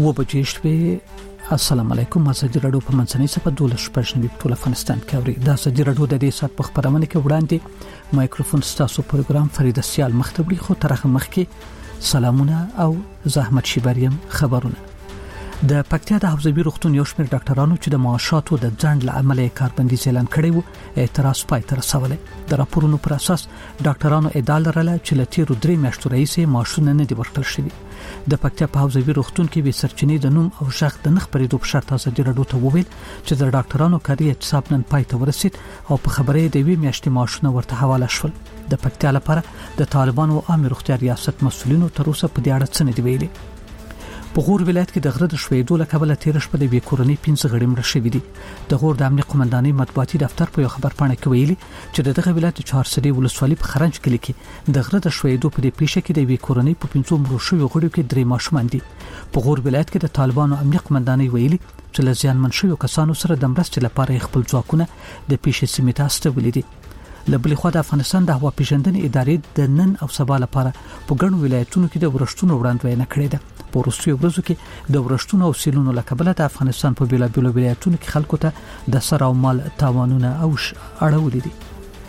بجې شوې. السلام علیکم. ازادي راډیو په منځنۍ صفحه 12 په ټول افغانستان کې اوري. د ازادي راډیو د دې سات په خبرونه کې وړاندې مایکروفون ستاسو پروګرام فرید سیال مختبري خو ترخه مخکې سلامونه او زحمت شیبریم خبرونه. د پکتیا د حوزوي روغتون یو شمېر ډاکټرانو چې د معاشاتو د ځنډ له امله کاربندي اعلان کړی وو اعتراض پای ته رسولې. د راپورونو پر اساس ډاکټرانو ادعا لرله چې له تیرو 3 میاشتو راهیسې معاشونه نه دي ورکړل شوي. د پکتیا په حوزوي روغتون کې به سرچینې د نوم او شخص د نخ پرېدو په شرط ازادي راډیو ته وویل چې د ډاکټرانو کاري حساب نن پای ته ورسید او په خبرې د 2 میاشتې معاشونه ورته حواله شول. د پکتیا لپاره د طالبانو او عام روغتیا ریاست مسؤلینو تر اوسه په دې اړه څه نه دی ویلي. په غور ولایت کې د غره د شویدو له کبله 13 شپه د بیکورنۍ 15 غړي مړه شوي دي. د غور د امنیه قومندانۍ مطبوعاتي دفتر په یو خبرپاڼه کې ویلي چې دغه ولایت چهارسدي ولسوالۍ په خرنج کلی کې د غره د شویدو په دې پیښه کې د بیکورنۍ په 15 مړو شوي غړو کې 3 ماشومان دي. په غور ولایت کې د طالبانو امنیه قومندانۍ ویلي چې له زیانمن شویو کسانو سره د مرستې لپاره خپل ځواکونه د پیښې سیمې ته استولي دي. لبلې خو د افغانستان د هوا پیژندنې ادارې د نن او سبا لپاره په ګڼو ولایتونو کې د ورښتونو وړاندوینه کړې ده. په وروستیو ورځو کې د ورښتونو او سیلونو له کبله د افغانستان په بیلابیلو ولایتونو کې خلکو ته د سر او مال تاوانونه او اړولې دي.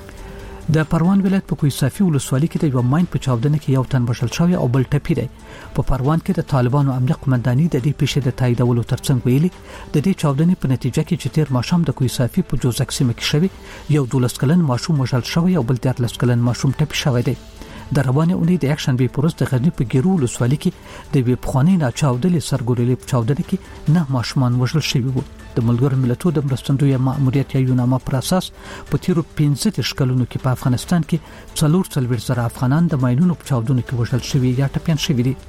د پروان ولایت په کوی صافي ولسوالۍ کې د یو ماین په چاودنه کې یو تن وژل شوی او بل ټپي دی. په پروان کې د طالبانو امنیه قومندانۍ د دې پیښې د تاییدولو ترڅنګ ویلي د دې چاودنې په نتیجه کې چې تیر ماښام د کوی صافي په جوزک سیمه کې شوی یو 12 کلن ماشوم وژل شوی او بل 13 کلن ماشوم ټپي شوی دی. د روانه اونۍ د اکشنبه پروس د غزنی په ګیرو ولسوالۍ کې د وی پخوانی ناچاودلې سرګورلې په چاودنه کې 9 ماشومان وژل شوی وو. د ملګرو ملتونو د مرستندوی مأموریت یونامه پر اساس په تیرو 15 کلونو کې په افغانستان کې 440,000 افغانان د ماینونو په چاودنو کې وژل شوی یا ټپيان شوی دي.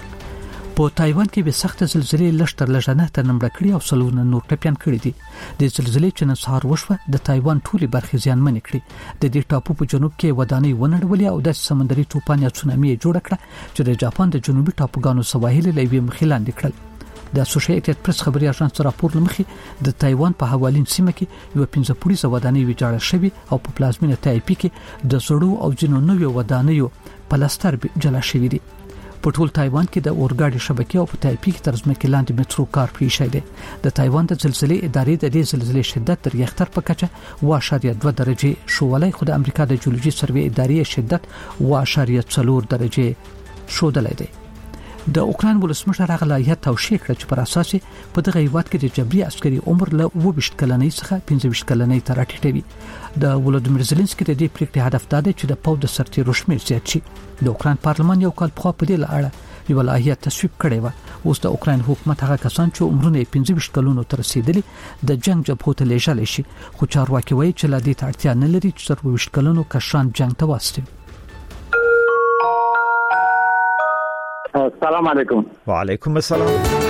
په تایوان کې به سخت زلزلې لشتر لژنه تر نمبر کړی او سلونه نور ټپيان کړی دي. د زلزلې چې نن سهار وشوه د تایوان ټولي برخې زیانمن کړې. د دې ټاپو په جنوب کې ودانۍ ونړولې او د سمندري طوفان یا تسونامي جوړ کړه چې د جاپان د جنوبي ټاپوګانو سواحل لوي مخیلان کړل. د اسوسییټډ پریس خبري اژانس راپور لمخې د تایوان په حوالین سیمه کې یو 15 پولیسو ودانۍ ویجاړه شوی او په پلازمینه تایپی کې د زړو او جنو نوو ودانیو پلاستر جلا شوی دي. په ټول تایوان کې د اورګاډي شبکې او په تایپی کې تر ځمکې لاندې مترو کار پیښ دی. د تایوان د زلزلې ادارې د دې زلزلې شدت تر ریختر په کچه 2.2 درجه شولای خو د امریکا د جیولوژي سروې ادارې شدت 4.4 درجه شودلای دی. د اوکران ولسمشر هغه لایحه توشیح کړه چې پر اساس په دغه هیواد کې د جبري عسکري عمر له 22 کلنۍ څخه 15 کلنۍ ته راټیټوي. د ولودمیر زيلنسکي د دې پریکړې هدف دا دی چې د پاو د سرتیرو شمېر زیات شي. د اوکران پارلمان یو کال په خوا په دې اړه یو لایحه تصویب کړې و. اوس د اوکران حکومت هغه کسان چې عمرونه 15 کلونو ته رسیدلي د جنگ جبهو ته لیږل شي خو چارواکي وایي چې لا دې اړتیا نه لري چې تر 20 کلونو کشان جنگ ته واستوي. السلام علیکم. وعلیکم السلام.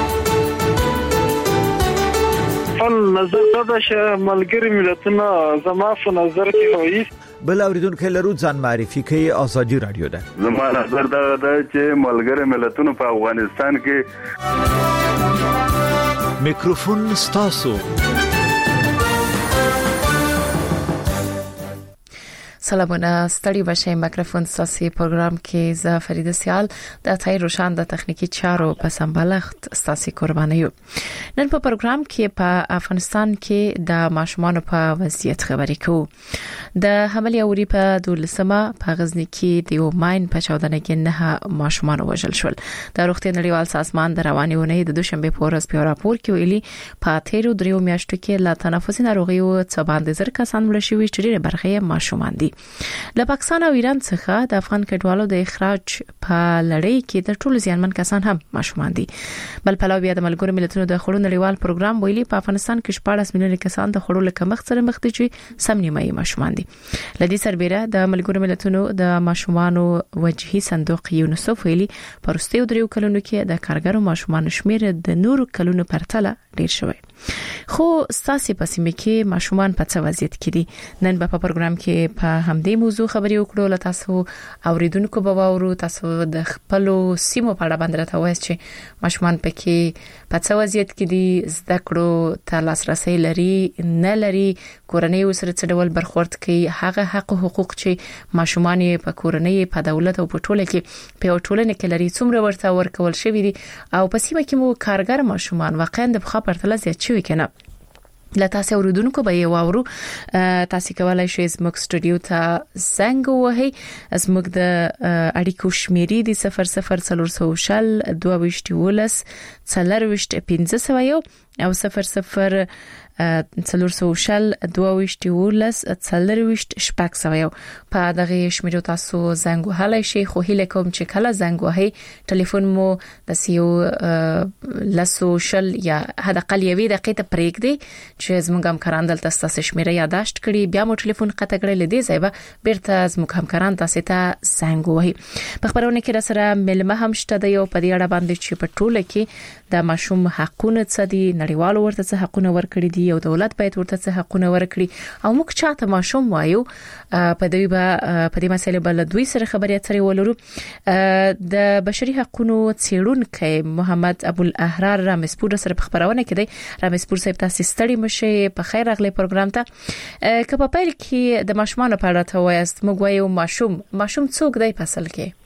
نظر دا چې ملګری ملتونه زما په نظر کې وایي بل اوریدونکو لرو ځان معرفي کوي ازادي رادیو ده. زما نظر دا چې ملګری ملتونه په افغانستان کې میکروفون ستاسو. سلامونه ستړي بشئ. میکروفون ساسي پروګرام کې ز فرید سیال د تای روشان د تخنیکی چارو په سمبالښت ستاسي قرباني یو. نن په پروګرام کې په افغانستان کې د ماشومان په وضعیت خبرې کوو. د حمله اوري په 12مه په غزنی کې د یو ماین په چاودنه کې 9 ماشومان وژل شول. د روغتیا نړیوال سازمان د رواني اونۍ د دوشنبه په ورځ په راپور کې ویلي په تیرو 3 میاشتو کې لا تنفسي ناروغیو څخه باندې زر کسان مړ شوي چې ډېر برخه ماشومان دي. له پاکستان او ایران څخه د افغان کډوالو د اخراج په لړۍ کې د ټولو زیانمن کسان هم ماشومان دي. بل پلو بیا د ملګرو ملتونو د خړو نړیوال پروګرام ویلي په افغانستان کې 14 میلیون کسان د خړو له کمښت سره مخ دي چې سم نیمه ماشومان دي. لدی سربېره د ملګرو ملتونو د ماشومانو وجهي صندوق یونیسف ویلي پرستیو 3 کلونو کې د کارګرو ماشومان شمیر د نورو کلونو پرتله ډیر شوی. خو ساسي پسې کې ماشومان په څه وضعیت کې دي نن په پروګرام کې په همدې موضوع خبرې وکړو لته تاسو اوریدونکو به واورو تاسو د خپل سیمو په اړه باندې راته وایي چې ماشومان پکې په څه وضعیت کې دي زده کړو ته لاسرسي لري نه لري کورنۍ سره څه ډول برخورد کوي هغه حق او حقوق چې ماشومان په کورنۍ په دولت او په ټوله کې په ټولنه کې لري څومره ورته ورکول شوی دي او په سیمه کې مو کارګر ماشومان واقعا د بخا پرتله زیات شوی کنه لته تاسو اوریدونکو به یې واورو تاسو کولای شئ زموږ سټوډیو ته زنګ ووهئ زموږ د اړیکو شمیرې دي 0040 22 40 15 او 00 400 22 40 په دغه شمیرو تاسو زنګ وهلای شئ خو هیله کوم چې کله زنګ وهئ ټلیفون مو د سیو لاسو شل یا هدا قل یوې دقیقه ته پرېږدي چې زموږ همکاران دلته تاسو شمیره یاداشت کړي بیا مو ټلیفون قطع کړل دي ځای به بیرته زموږ همکاران تاسو ته زنګ وهي په خبرونه کې سره ملمه هم شته د یو په دې اړه باندې چې په ټوله کې د ماشوم حقونه څه دي نړیوالو ورته څه حقونه ورکړي دي او دولت باید ورته څه حقونه ورکړي او موږ چاته ماشوم وایو په دې مسله بل دوی سره خبرې اترې ولرو د بشري حقوقو څېړونکو محمد ابو الاحرار رامسپور سره په خبرونه کې دی رامسپور صاحب تاسو ستړي مشه په خیر راغلی پروګرام ته که په پیل کې د ماشومان په اړه ته وایست موږ وایو ماشوم څوک دی په اصل کې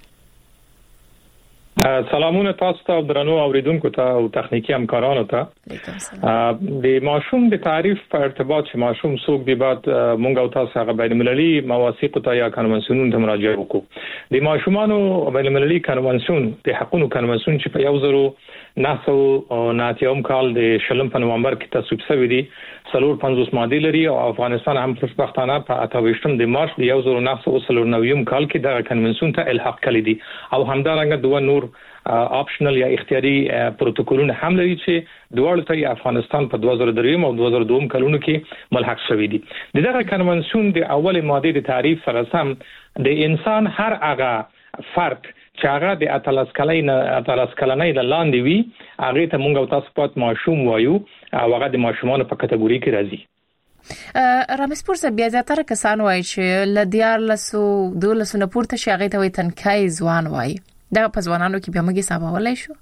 سلامونه تاسو ته درنو اوریدونکو ته او تخنیکی همکارانو ته د ماشوم د تعریف په ارتباط چې ماشوم څوک دی بعد مونږ او تاسو هغه بین المللي مواثیق ته یا کنونسیونونو ته مراجعه وکړو د ماشومانو بین المللي کنونسیون د حقوقو کنونسیون چې په 1990 کال د شلم په نومبر کې تصویب شوی دی 450 ماده لري او افغانستان هم خوشبختانه په 28 د مارچ د 1999 کال کې د کنونسیون ته الحاق کړی دی او همدارنګه دوه نور اپشنل یا اختیاري پروتوکولونه هم لري چې دوه ته افغانستان په 2003 او 2002 کلونو کې ملحق شوی دي دغه کنونسیون د اول ماده د تعریف سره سم د انسان هر هغه فرد چې هغه د اتلس کلنۍ د لاندې وي هغه ته مونږ او تاسو پات ماشوم وایو او هغه د ماشومان په کټګوري کې راځي رامسپور صاحب بیا ځاتره کسان وایي چې لدیار لسو دولسو نه پورته شي هغه ته وي تنکای ځوان وایي دا په ځوانانو کې بیا موږ حساب ولای شو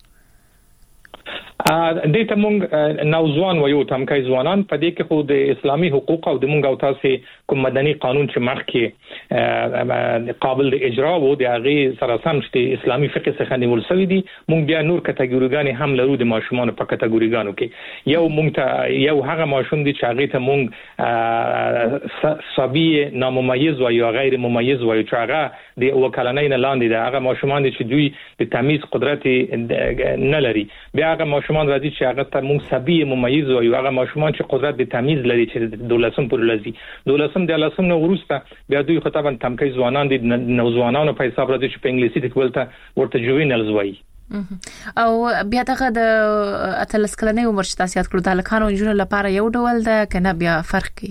د ته مونږ نوځوان وایو تمکای ځوانان په دې کې خو د اسلامي حقوق او د مونږ او تاسو کوم مدني قانون چې مخکې قابل د اجرا وو د هغه سره سم چې اسلامي فقه څخه نیول شوی دي مونږ بیا نور کټګوریګان هم لرو د ماشومان په کټګوریګانو کې یو مونږ ته یو هغه ماشوم دي چې هغه ته مونږ صبي نامميز وایو غیر مميز وایو چې هغه د وکالانین لاندې ده هغه ماشومان دي چې دوی د تمیز قدرت نه لري بیا هغه ماشومان راځي چې هغه ته مونږ صبي مميز وایو هغه ماشومان چې قدرت د تمیز لري چې دولسم پر لذي دولسم د لسم نو ورسته بیا دوی خطابا تمکای ځوانان دي نوځوانانو په حساب راځي چې په انګلیسي کې ورته جوینلز وایي او بیا دغه د اتلس کلنۍ عمر چې تاسو یاد کړو د لکانو جنونو لپاره یو ډول ده کنه بیا فرق کوي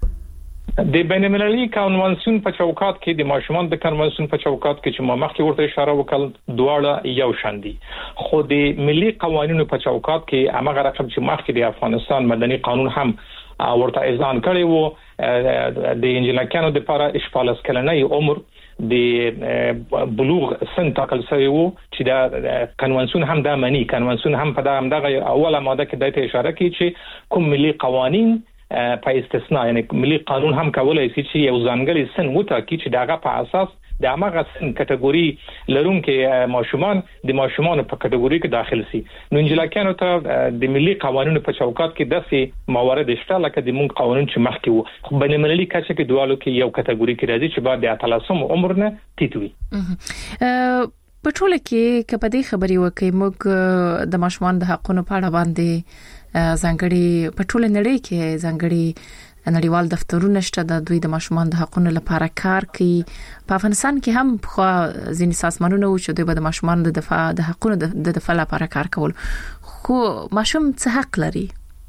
د بین المللي کنونسیون په چوکاټ کې د ماشومان د کنونسیون په چوکاټ کې چې ما مخکې ورته اشاره وکړ دواړه یو شان دي خو د ملي قوانینو په چوکاټ کې هغه رقم چې مخکې د افغانستان مدني قانون هم ورته اذعان کړی وو د انجلکانو د لپاره 14 کلنۍ عمر د بلوغ سن ټاکل شوی وو چې دا کنونسیون هم د معنی کنونسیون هم په دغه اوله ماده کې د اشاره کوي چې کوم ملي قوانین په استثناء یعنی ملي قانون هم کولای شي چې یو ځانګړي سن وټاکي چې دغه په اساس د هغه سن کټګوري لرونکو ماشومان د ماشومان په کټګوري کې داخل شي نو انجلکانو ته د ملي قوانینو په چوکاټ کې داسې موارد شته لکه د مونږ قانون چې مخکې وو خو بین المللي کچه کې دوالو کې یو کټګوري کې راځي چې بعد د اتلسم عمر نه ټیټوي په ټوله کې کپدې خبري وکي موږ د ماشومان د حقونو په اړه باندې ځانګړي په ټوله نړۍ کې ځانګړي نړیوال دفترونه شته د دوی د ماشومان د حقونو لپاره کار کوي په افغانستان کې هم خو ځینې سازمانونه و چې دوی د ماشومان د دفاع د حقونو د دفاع لپاره کار کول خو ماشوم څه حق لري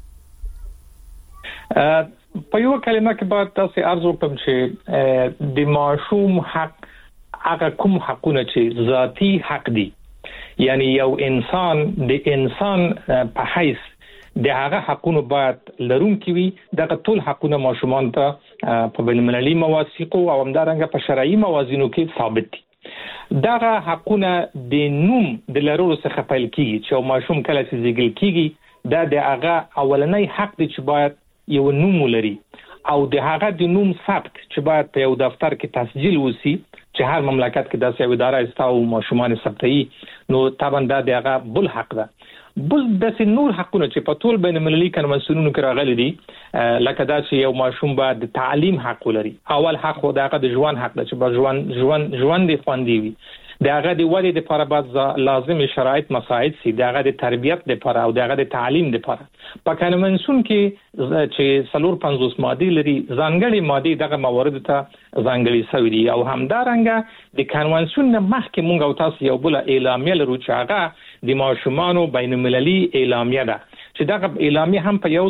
په یو کلمه کې باید تاسو ارزو کوم چې د ماشوم حق هغه کوم حقونه چې ذاتی حق دي یعنی یو انسان د انسان په حیث د هغه حقوقو باید لرونکي وي. دغه ټول حقوقونه ماشومان ته په بین‌المللي مواثیق او همدارنګه په شرعي موازینو کې ثابت دي. دغه حقوقونه د نوم د لرلو څخه پیل کیږي چې ماشوم کله چې زیږیدل کیږي دا د هغه اولنۍ حق دی چې باید یو نوم ولري او د هغه د نوم ثبت چې باید په یو دفتر کې تسجیل وسی چې هر مملکت کې داسې یو اداره است او ماشومان ثبتي نو طبعا دا د هغه بل حق ده. بل د نور حقونه چې په ټول بین‌المللي کنوانسیونونو کې راغلي دي لکه دا چې یو ماشوم باید د تعلیم حق ولري. اول حق خو دغه د ژوند حق ده چې په ژوند دی خوندي وي. دغه د ودې لپاره باید لازم شرایط مساعد سي. دغه د تربيت لپاره او دغه د تعلیم لپاره په کنوانسیون کې چې 450 ماده لري ځانګړي ماده دغه موارد ته ځانګړي شوی دي او همدارنګه د کنوانسیون نه مخکې مونږ او تاسو یو بل اعلامیه لرو چې هغه د ماشومانو بین‌المللي اعلامیه ده چې دغه اعلامیه هم په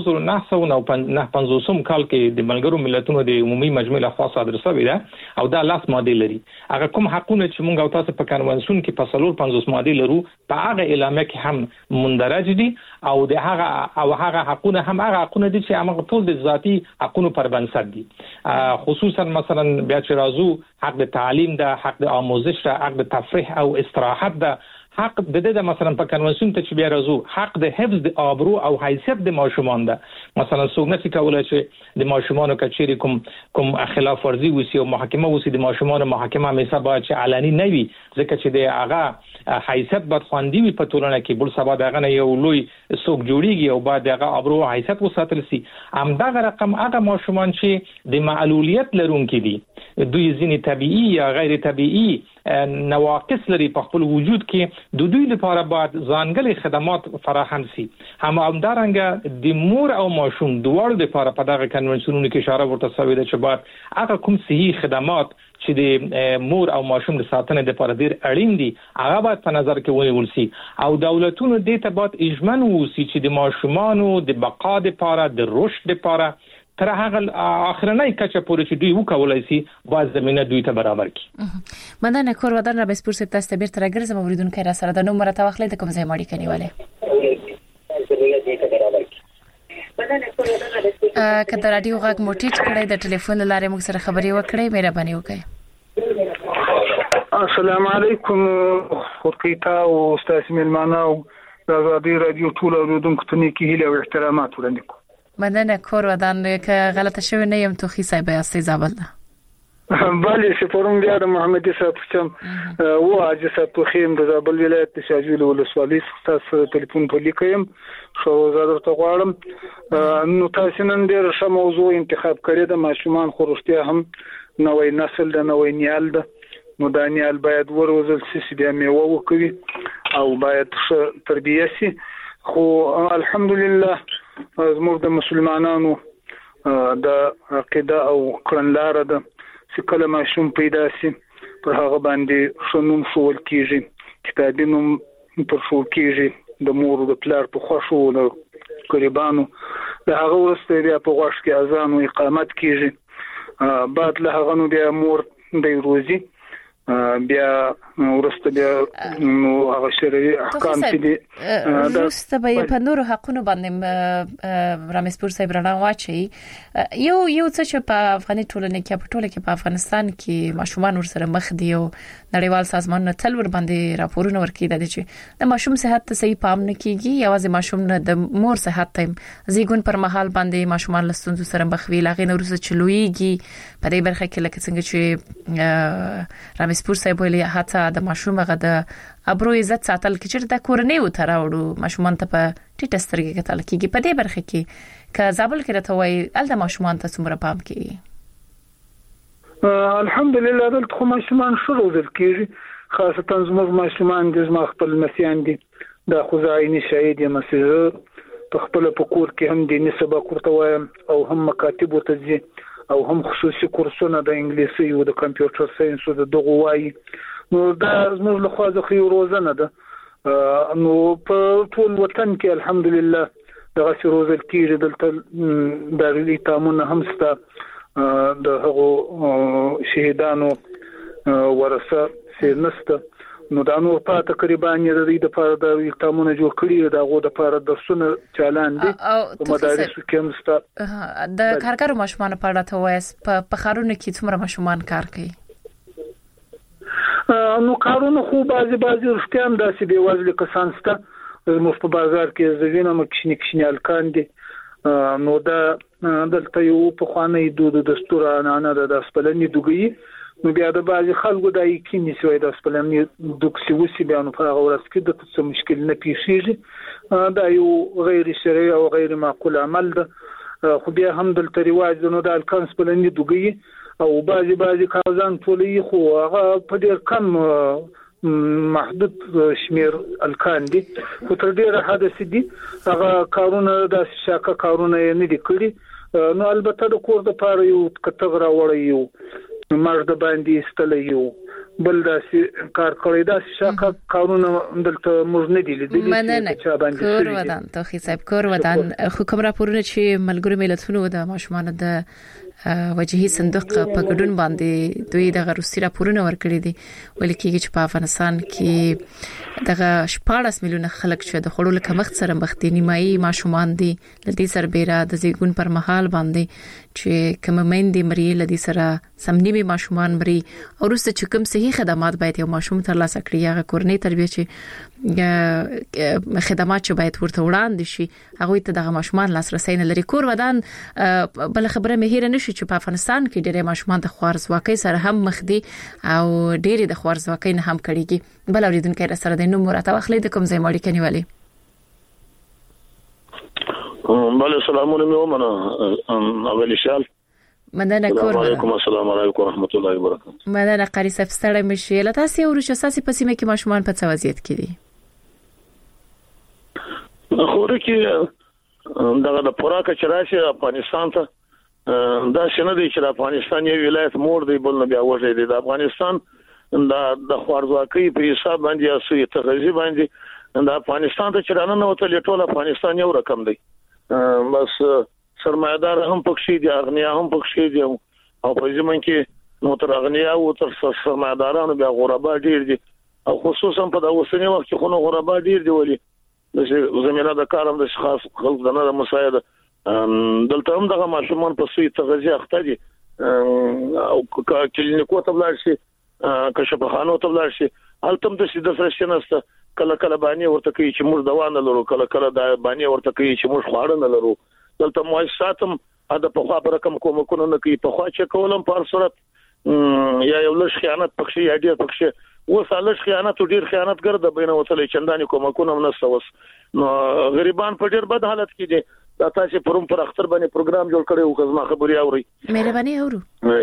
1959 کال کې د ملګرو ملتونو د عمومي مجمع له خوا صادره شوې ده او دا لاس ماده لري. هغه کوم حقونه چې مونږ او تاسو په کنوانسیون کې په 450 ماده لرو په هغه اعلامیه کې هم مندرج دي او د هغه حقونه هم هغه حقونه دي چې هغه ټول د ذاتی حقونو پر بنسټ دي. خصوصا مثلا بیا چې راځو حق د تعلیم ده، حق د آموزش ده، حق د تفریح او استراحت ده، حق د مثلا په کنوانسیون ته چې بیا راځو حق د حفظ د آبرو او حیثیت د ماشومان ده. مثلا څوک نشي کولای چې د ماشومانو کچېری کوم خلاف ورزي وسی او محاکمه وسی د ماشومانو محاکمه همیشه باید چې علني نه وي ځکه چې د هغه حیثیت باید خوندي وي په ټولنه کې. بل سبا دغه یو لوی څوک جوړیږي او باید دغه آبرو او حیثیت وساتل شي. همدغه رقم هغه ماشومان چې د معلولیت لرونکي دي دوی ځینې طبيعي یا غیر طبيعي نواقص لري په خپل وجود کې د دوی لپاره باید ځانګړي خدمات فراهم شي. همدارنګه د مور او ماشوم دواړو لپاره په دغه کنوانسیونونو کې اشاره ورته شوې ده چې باید هغه کوم صحي خدمات چې د مور او ماشوم د ساتنې لپاره ډیر اړین دي هغه باید په نظر کې ونیول شي او دولتونو دې ته باید اجمن وسی چې د ماشومانو د بقا لپاره د رشد لپاره تر هغه اخرنۍ کچه پورې چې دوی وکولای شي باز زمينه دوی ته برابر کړي. مننه کور ودان را بسپور سپ تاسو بیرته راګرځم اوریدونکو را سره د نوم مرته واخلې د کوم ځای ماړي کنيواله کله رادیو غږ موټیټ کړی د ټلیفون لارې موږ سره خبري وکړئ مهرباني وکړئ. السلام علیکم خورقیتا او استاد ملمانه او د رادیو ټول اوریدونکو ته نیکی هیله او احترامات وړاندې کوم. مننه کور ودان که غلطه شوی نه یم تو خیسای به استی زابل ده بله سپورم بیا د محمد صاحب چم او حاجی صاحب تو خیم د زابل ولایت د شاجوی ولسوالۍ تاسو ټلیفون په لیکم شو زادر ته غواړم نو تاسو نن ډیر ښه موضوع انتخاب کړی د ماشومان خورشتیا هم نوې نسل د نوې نیال ده نو دا نیال باید وروزل سي بیا میوه وکوي او باید تربیه سي خو الحمدلله زموږ د مسلمانانو د عقیده او کړنلار ده چې کله ماشوم پیدا سي پر هغه باندې شنوم شول کیږي کتابي نوم پر شول کیږي د مور او د پلار په خوښو د قربانو د هغه ورسته بیا په غوښ کې اذان او اقامت کیږي بعد له هغه نو بیا مور د روزي بیا ورسته بیا نو هغه شرعي احکام چې دي ورسته به په نور حقونو باندې رامسپور صاحب رڼا واچي یو څه چې په افغاني ټولنه کې په ټوله کې په افغانستان کې ماشومان ورسره مخ دي او نړیوال سازمانونه تل ور باندې راپورونه ورکړي چې د ماشوم صحت ته صحیح پام نه کیږي یوازې ماشوم نه د مور صحت ته زیګون پر مهال باندې ماشومان لستونزو سره مخ وي لاغې نورسه چلويږي په دې برخه کې لکه څنګه چې رامسپور صاحب ویلي حتی د ماشوم غو د ابرو عزت ساتل کې چې د کورنۍ و تراوړو ماشومان ته په ټیټه سترګې کتل کېږي په دې برخه کې ک زابل کې راته وای ال د ماشومان ته څومره پام کوي الحمدلله دلته خو ماشومان شروع کېږي خاصه زموږ ماشومان د زما خپل مسیان دي د خزایني شهید یم مسیزه په خپل پکور کې هم دیني سبق ورته وایم او هم مکاتب ورته ځي او هم خصوصي کورسونه د انګلیسي او د کمپیوټر ساينس او د دغه وایي نو دا زموږ له خوا ځخې روزنه ده نو په ټول وطن کې الحمدلله دغه روزل کېږي دلته د لیتامونه هم ستا د هغو شهیدانو ورثه سینسته نو دا نور په تقریبا د دې لپاره د التامونه جوړ کړی دا غو د لپاره د سونه چالان دي په مدارس کې مستا د کارګرو ماشومان په اړه ته وایس په خارونو کې څومره ماشومان کار کوي نو کارونه خو بعضي رښتیام داسې دی وازل کسان ستا مو په بازار کې زوینه مکشنی الکان دي نو دا دلته یو په خوانه دود دستور نه د اسپلنی دوګي نو بیا د بعضي خلکو د یقیني سوی د اسپلنی دوکسي وسی بیا نو په هغه ورځ کې د څه مشکل نه پیښیږي دا یو غیر شرعي او غیر معقول عمل ده خو بیا هم دلته رواج نو د الکان اسپلنی دوګي او بعضي کارزان ټولې خو هغه په ډېر کم محدود شمیر الکان دي خو تر ډېره حد دي هغه کارونه د شاکه کارونه نه دي کړی نو البته د کور د پاره یو کتغرا وړي یو مرد باندې استلې یو بل داسې کار کړی دا شاکه کارونه دلته موږ نه دي لیدلي چې باندې کور ودان توخی صاحب کور ودان خو کوم راپورونه چې ملګرو ملتونو د ماشومان د وجهي صندوق په ګډون باندې دوی د روسي راپورونه ورکړي دي ولې کېږي چې په افغانستان کې دغه 14 میلیونه خلک چې د خړول کمښت سره مخ دي نیمایي ماشومان دي د دې سربېره د زیګون پر مهال باندې چې کوم مېندې مري لدی سره سمنیمي ماشومان مري او روسته چې کوم صحیح خدمات باید یو ماشوم ترلاسه کړي هغه کورنۍ تربیه چې خدمات چې باید ورته وړاندې شي هغه ته دغه ماشومان لاسرسي نه لري کور ودان بل خبره مهیره نشي چې په افغانستان کې ډېر ماشومان د خوارزواکۍ سره هم مخ دي او ډېر د خوارزواکۍ نه هم کړيږي بل اوریدونکو سره د نوم مراتب اخلي د کوم ځای ماړي کنيوالي بله سلام علیکم اولی شال مننه کور وعلیکم السلام علیکم ورحمت الله وبرکاته مننه قاری صاحب ستړی مشي لته سي ورچ اساسي پسیمه کې ماشومان په څه وضعیت کې دي خو کې دغه د پوراکه چرایي افغانستان ته دا شنه دي چې افغانستان یو ولایت مور دی بل نه بیا وځي دی د افغانستان د خوارزواکۍ په حساب باندې اسوي تغذیه باندې د افغانستان ته چرانه نو ته ټول افغانستان یو رقم دی بس سرمایدار هم پکشي دي اغنیا هم پکشي دي او په ځمن کې نو تر اغنیا او تر سرمایدارانو بیا غربا ډیر دي او خصوصا په د اوسنی وخت کې خو غربا ډیر دی ولی د زمينه د کارم د خاص خلک د نه مساعده دلته هم دغه ماشومان په سوی تغذیه اخته دي او کلینیکو ته ولاړ شي کشفخانو ته ولاړ شي هلته د سید فرشتنسته کله باندې ورته کوي چې موږ دوا نه لرو کله د باندې ورته کوي چې موږ خواړه نه لرو دلته مؤسساتم دا په خوا پر کوم کومکونه نه کوي په خوا چې کولم په صورت یا یو لږ خیانت پکښې یا ډیر پکښې وسالش خیانت او ډیر خیانت ګرځي بینه وصلې چنداني کومکونه نه سوس نو غریبان په ډیر بد حالت کې دي دا تاسو پروم پر اختر باندې پروګرام جوړ کړی او خدمت خبري اوري مهرباني اورو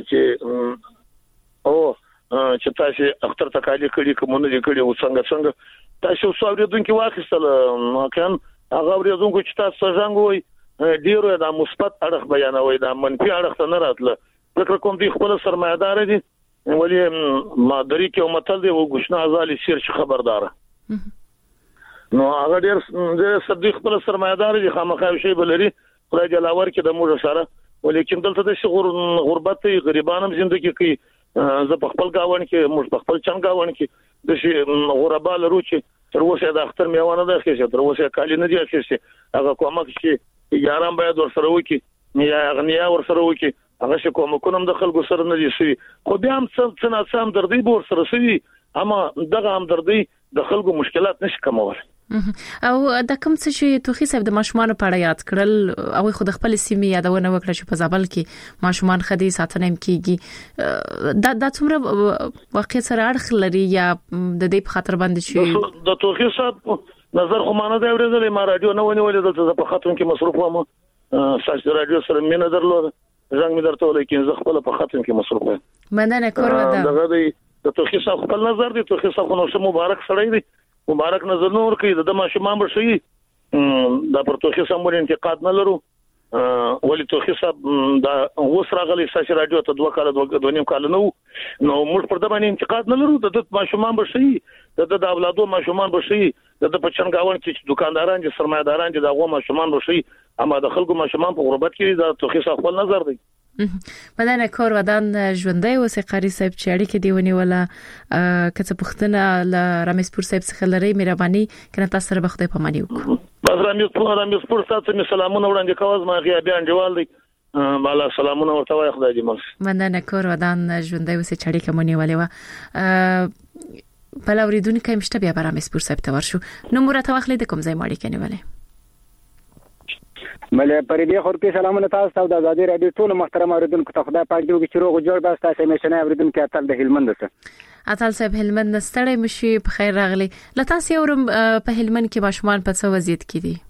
چې چې تاسو اختر تکالي کړی کومونه دي کړی او څنګه تاسو اوریدونکو واخیستل کان هغه اوریدونکو چې تاسو څنګه وي ډیرو د مثبت اړخ بیانوي د منفي اړخ نه راتله فکر کوم دی خپل سرمایدار دي ولی ما دري کې متل دی او غشنا ازالي سیر خبردار نو هغه ډیر صدیق خپل سرمایدار دي خامخا شی بلري خدای جلاور کې د موږ سره ولیکن دلته د غربت غریبانو ژوندۍ کوي زه په خپل گاون کې موږ په خپل چن گاون کې د شي غربا لرو چې تر اوسه د اختر میوانه ده چې تر اوسه کالی نه دي چې هغه کومه چې یاران باید ورسره وکي یا اغنیا ورسره وکي هغه چې کومکونم د خلکو سره نه دي شي خو بیا هم څه نه سم دردي بور سره شي اما دغه هم دردي د خلکو مشکلات نشي کمول او د کوم څه چې توخي صاحب د ماشومان په اړه یاد کړل او خود خپل سیمه یادونه وکړه چې په زابل کې ماشومان خدي ساتنه کیږي دا څومره واقع سره اړه لري یا د دې په خاطر باندې شي د توخي صاحب نظر خو مانه دا ورزلې ما رادیو نه ونیولې دلته په خاطر کې مصروف وم ساس رادیو سره مینه درلوده ځنګ می درته ولیکن زه خپل په خاطر کې مصروف یم مننه کور ودا دغه د توخي صاحب خپل نظر دی توخي صاحب نو مبارک سړی دی مبارک نظر نور کوي د ماشومان بشي دا پر توخي صاحب انتقاد نه لرو ولی توخي صاحب دا وسراغلی ساس رادیو ته 2 کال 2.5 کال نو موږ پر د باندې انتقاد نه لرو د ماشومان بشي د اولادو ماشومان بشي د پچنګاون کې دکانداران دي سرمایداران دي دغه ماشومان بشي اما د خلکو ماشومان په غربت کې دا توخي صاحب خپل نظر دی مدنه کور ودان ژوندۍ اوسې قاری صاحب چې اړیکې دیونی ولا کڅ پختنه ل رمیسپور صاحب څخه لري مهرباني کنه تاسو سره بخته پمانی وکړو بس رمیسپور تاسو می سلامونه وړاندې کوم ما غیابي انډیوال دی بالا سلامونه ورته وای خدای دې مرسته مدنه کور ودان ژوندۍ اوسې چې اړیکې مونږ ولې و بل اوریدونکو مشته بیا رمیسپور صاحب ته ورشو نو مرته واخلې د کوم ځای ماړي کنه ولې مله پرې خور کې سلامونه تاسو ته د آزادي رادیو ټول محترم اوریدونکو ته خدای پاک دې چې روغ جوړ بس تاسو همیشه اوریدونکو اتل د هلمند سره اتل صاحب هلمند ستړی مشي په خیر راغلی لته سیورم په هلمند کې ماشومان په څه وضعیت کې دي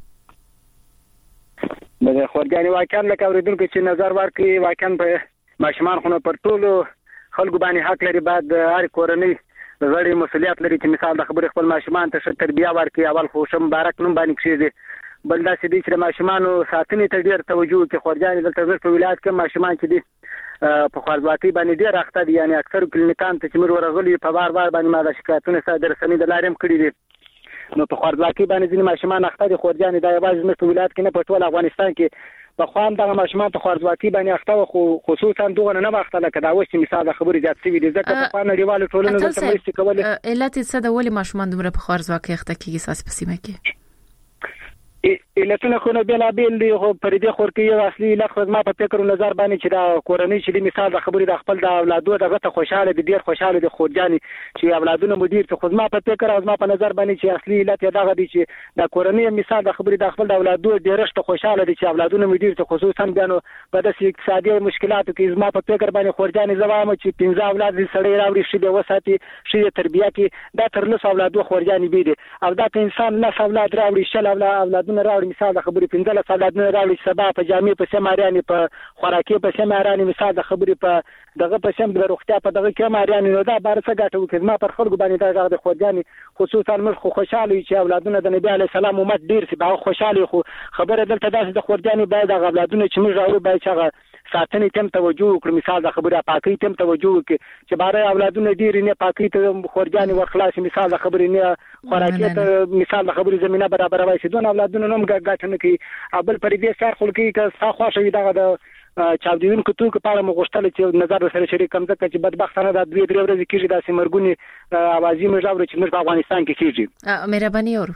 د خورګانی واقعا لکه اوریدونکو چې نظر ورکړي واقعا په ماشومان خو پر ټول خلکو باندې حق لري بعد هر کورنۍ غړي مسؤلیت لري چې مثال د خبرې خپل ماشومان ته تربیه ورکړي اول خو شم مبارک نوم باندې کړي بل دا چې د ماشومانو ساتنې ته ډیر توجه کوي خورګانی دلته په ولایت کې ماشومان چې دي په خوارځواکۍ باندې ډیر اخته دي یعنی اکثر کلینیکان ته چې موږ ورغلي په بار باندې ما د شکایتونو سره درسنې د لارم کړی دي نو په خوارځواکۍ باندې ځینې ماشومان اخته دي خورګانی دا یوازې په ولایت کې نه په ټول افغانستان کې په خوام دغه ماشومان په خوارځواکۍ باندې اخته خو خصوصا دغه نه وخت لکه دا وښه مثال خبرې زیات شوی دي ځکه په خوانه دیواله ټولنه د تمرستي کولې علت څه د ولې ماشومان دومره په خوارځواکۍ اخته کیږي اساس په سیمه کې علتونه خو نه بیل دي خو پر دې خور کې یو اصلي علت خو ما په فکر او نظر باندې چې دا کورنۍ چې د مثال د خبرې د خپل د اولادو دغه ته خوشاله دي ډیر خوشاله دي خورجاني چې اولادونه مدیر ته خو ما په فکر او ما په نظر باندې چې اصلي علت دغه دي چې د کورنۍ مثال د خبرې د خپل د اولادو ډیرشت خوشاله دي چې اولادونه مدیر ته خصوصا بانو په داسې اقتصادي مشکلاتو کې ما په فکر باندې خورجاني زوام چې 15 اولاد سړی راوړي شي د وساتي شي تربیه کې دا تر لس اولادو خورجاني بيدي او دا انسان لا اولاد راوړي شل اولادونه راوړي مثال د خبرې 15 اولادونه راوړي سبا په جامع په سمارياني په خوراکي په سمارياني مثال د خبرې په دغه په سم د روغتیا په دغه کې مارياني نو دا بارسه ګټو کې ما پر خلکو باندې دا د خورجاني خصوصا موږ خو خوشاله چې اولادونه د نبی عليه السلام امت ډیر سي به خوشاله خو خبره دلته داسې د خورجاني باید د اولادونه چې موږ راوړو باید چې ساتنې تم توجه وکړو مثال د خبره پاکي تم توجه وکړي چې باره اولادونه ډیر نه پاکي ته خورجاني ورخلاص مثال د خبره نه خوراکي ته مثال د خبره زمينه برابر وای شي دون اولادونه نوم ګټنه کوي ابل پر دې سر خلکو کې څه خوښوي دغه د چاودین کتو په اړه مغشتل چې نظر سره شریک کم ځکه چې بدبختانه د 2-3 ورځې کېږي د سیمرګونی اوازې مجاور چې موږ په افغانستان کې کېږي مهرباني اور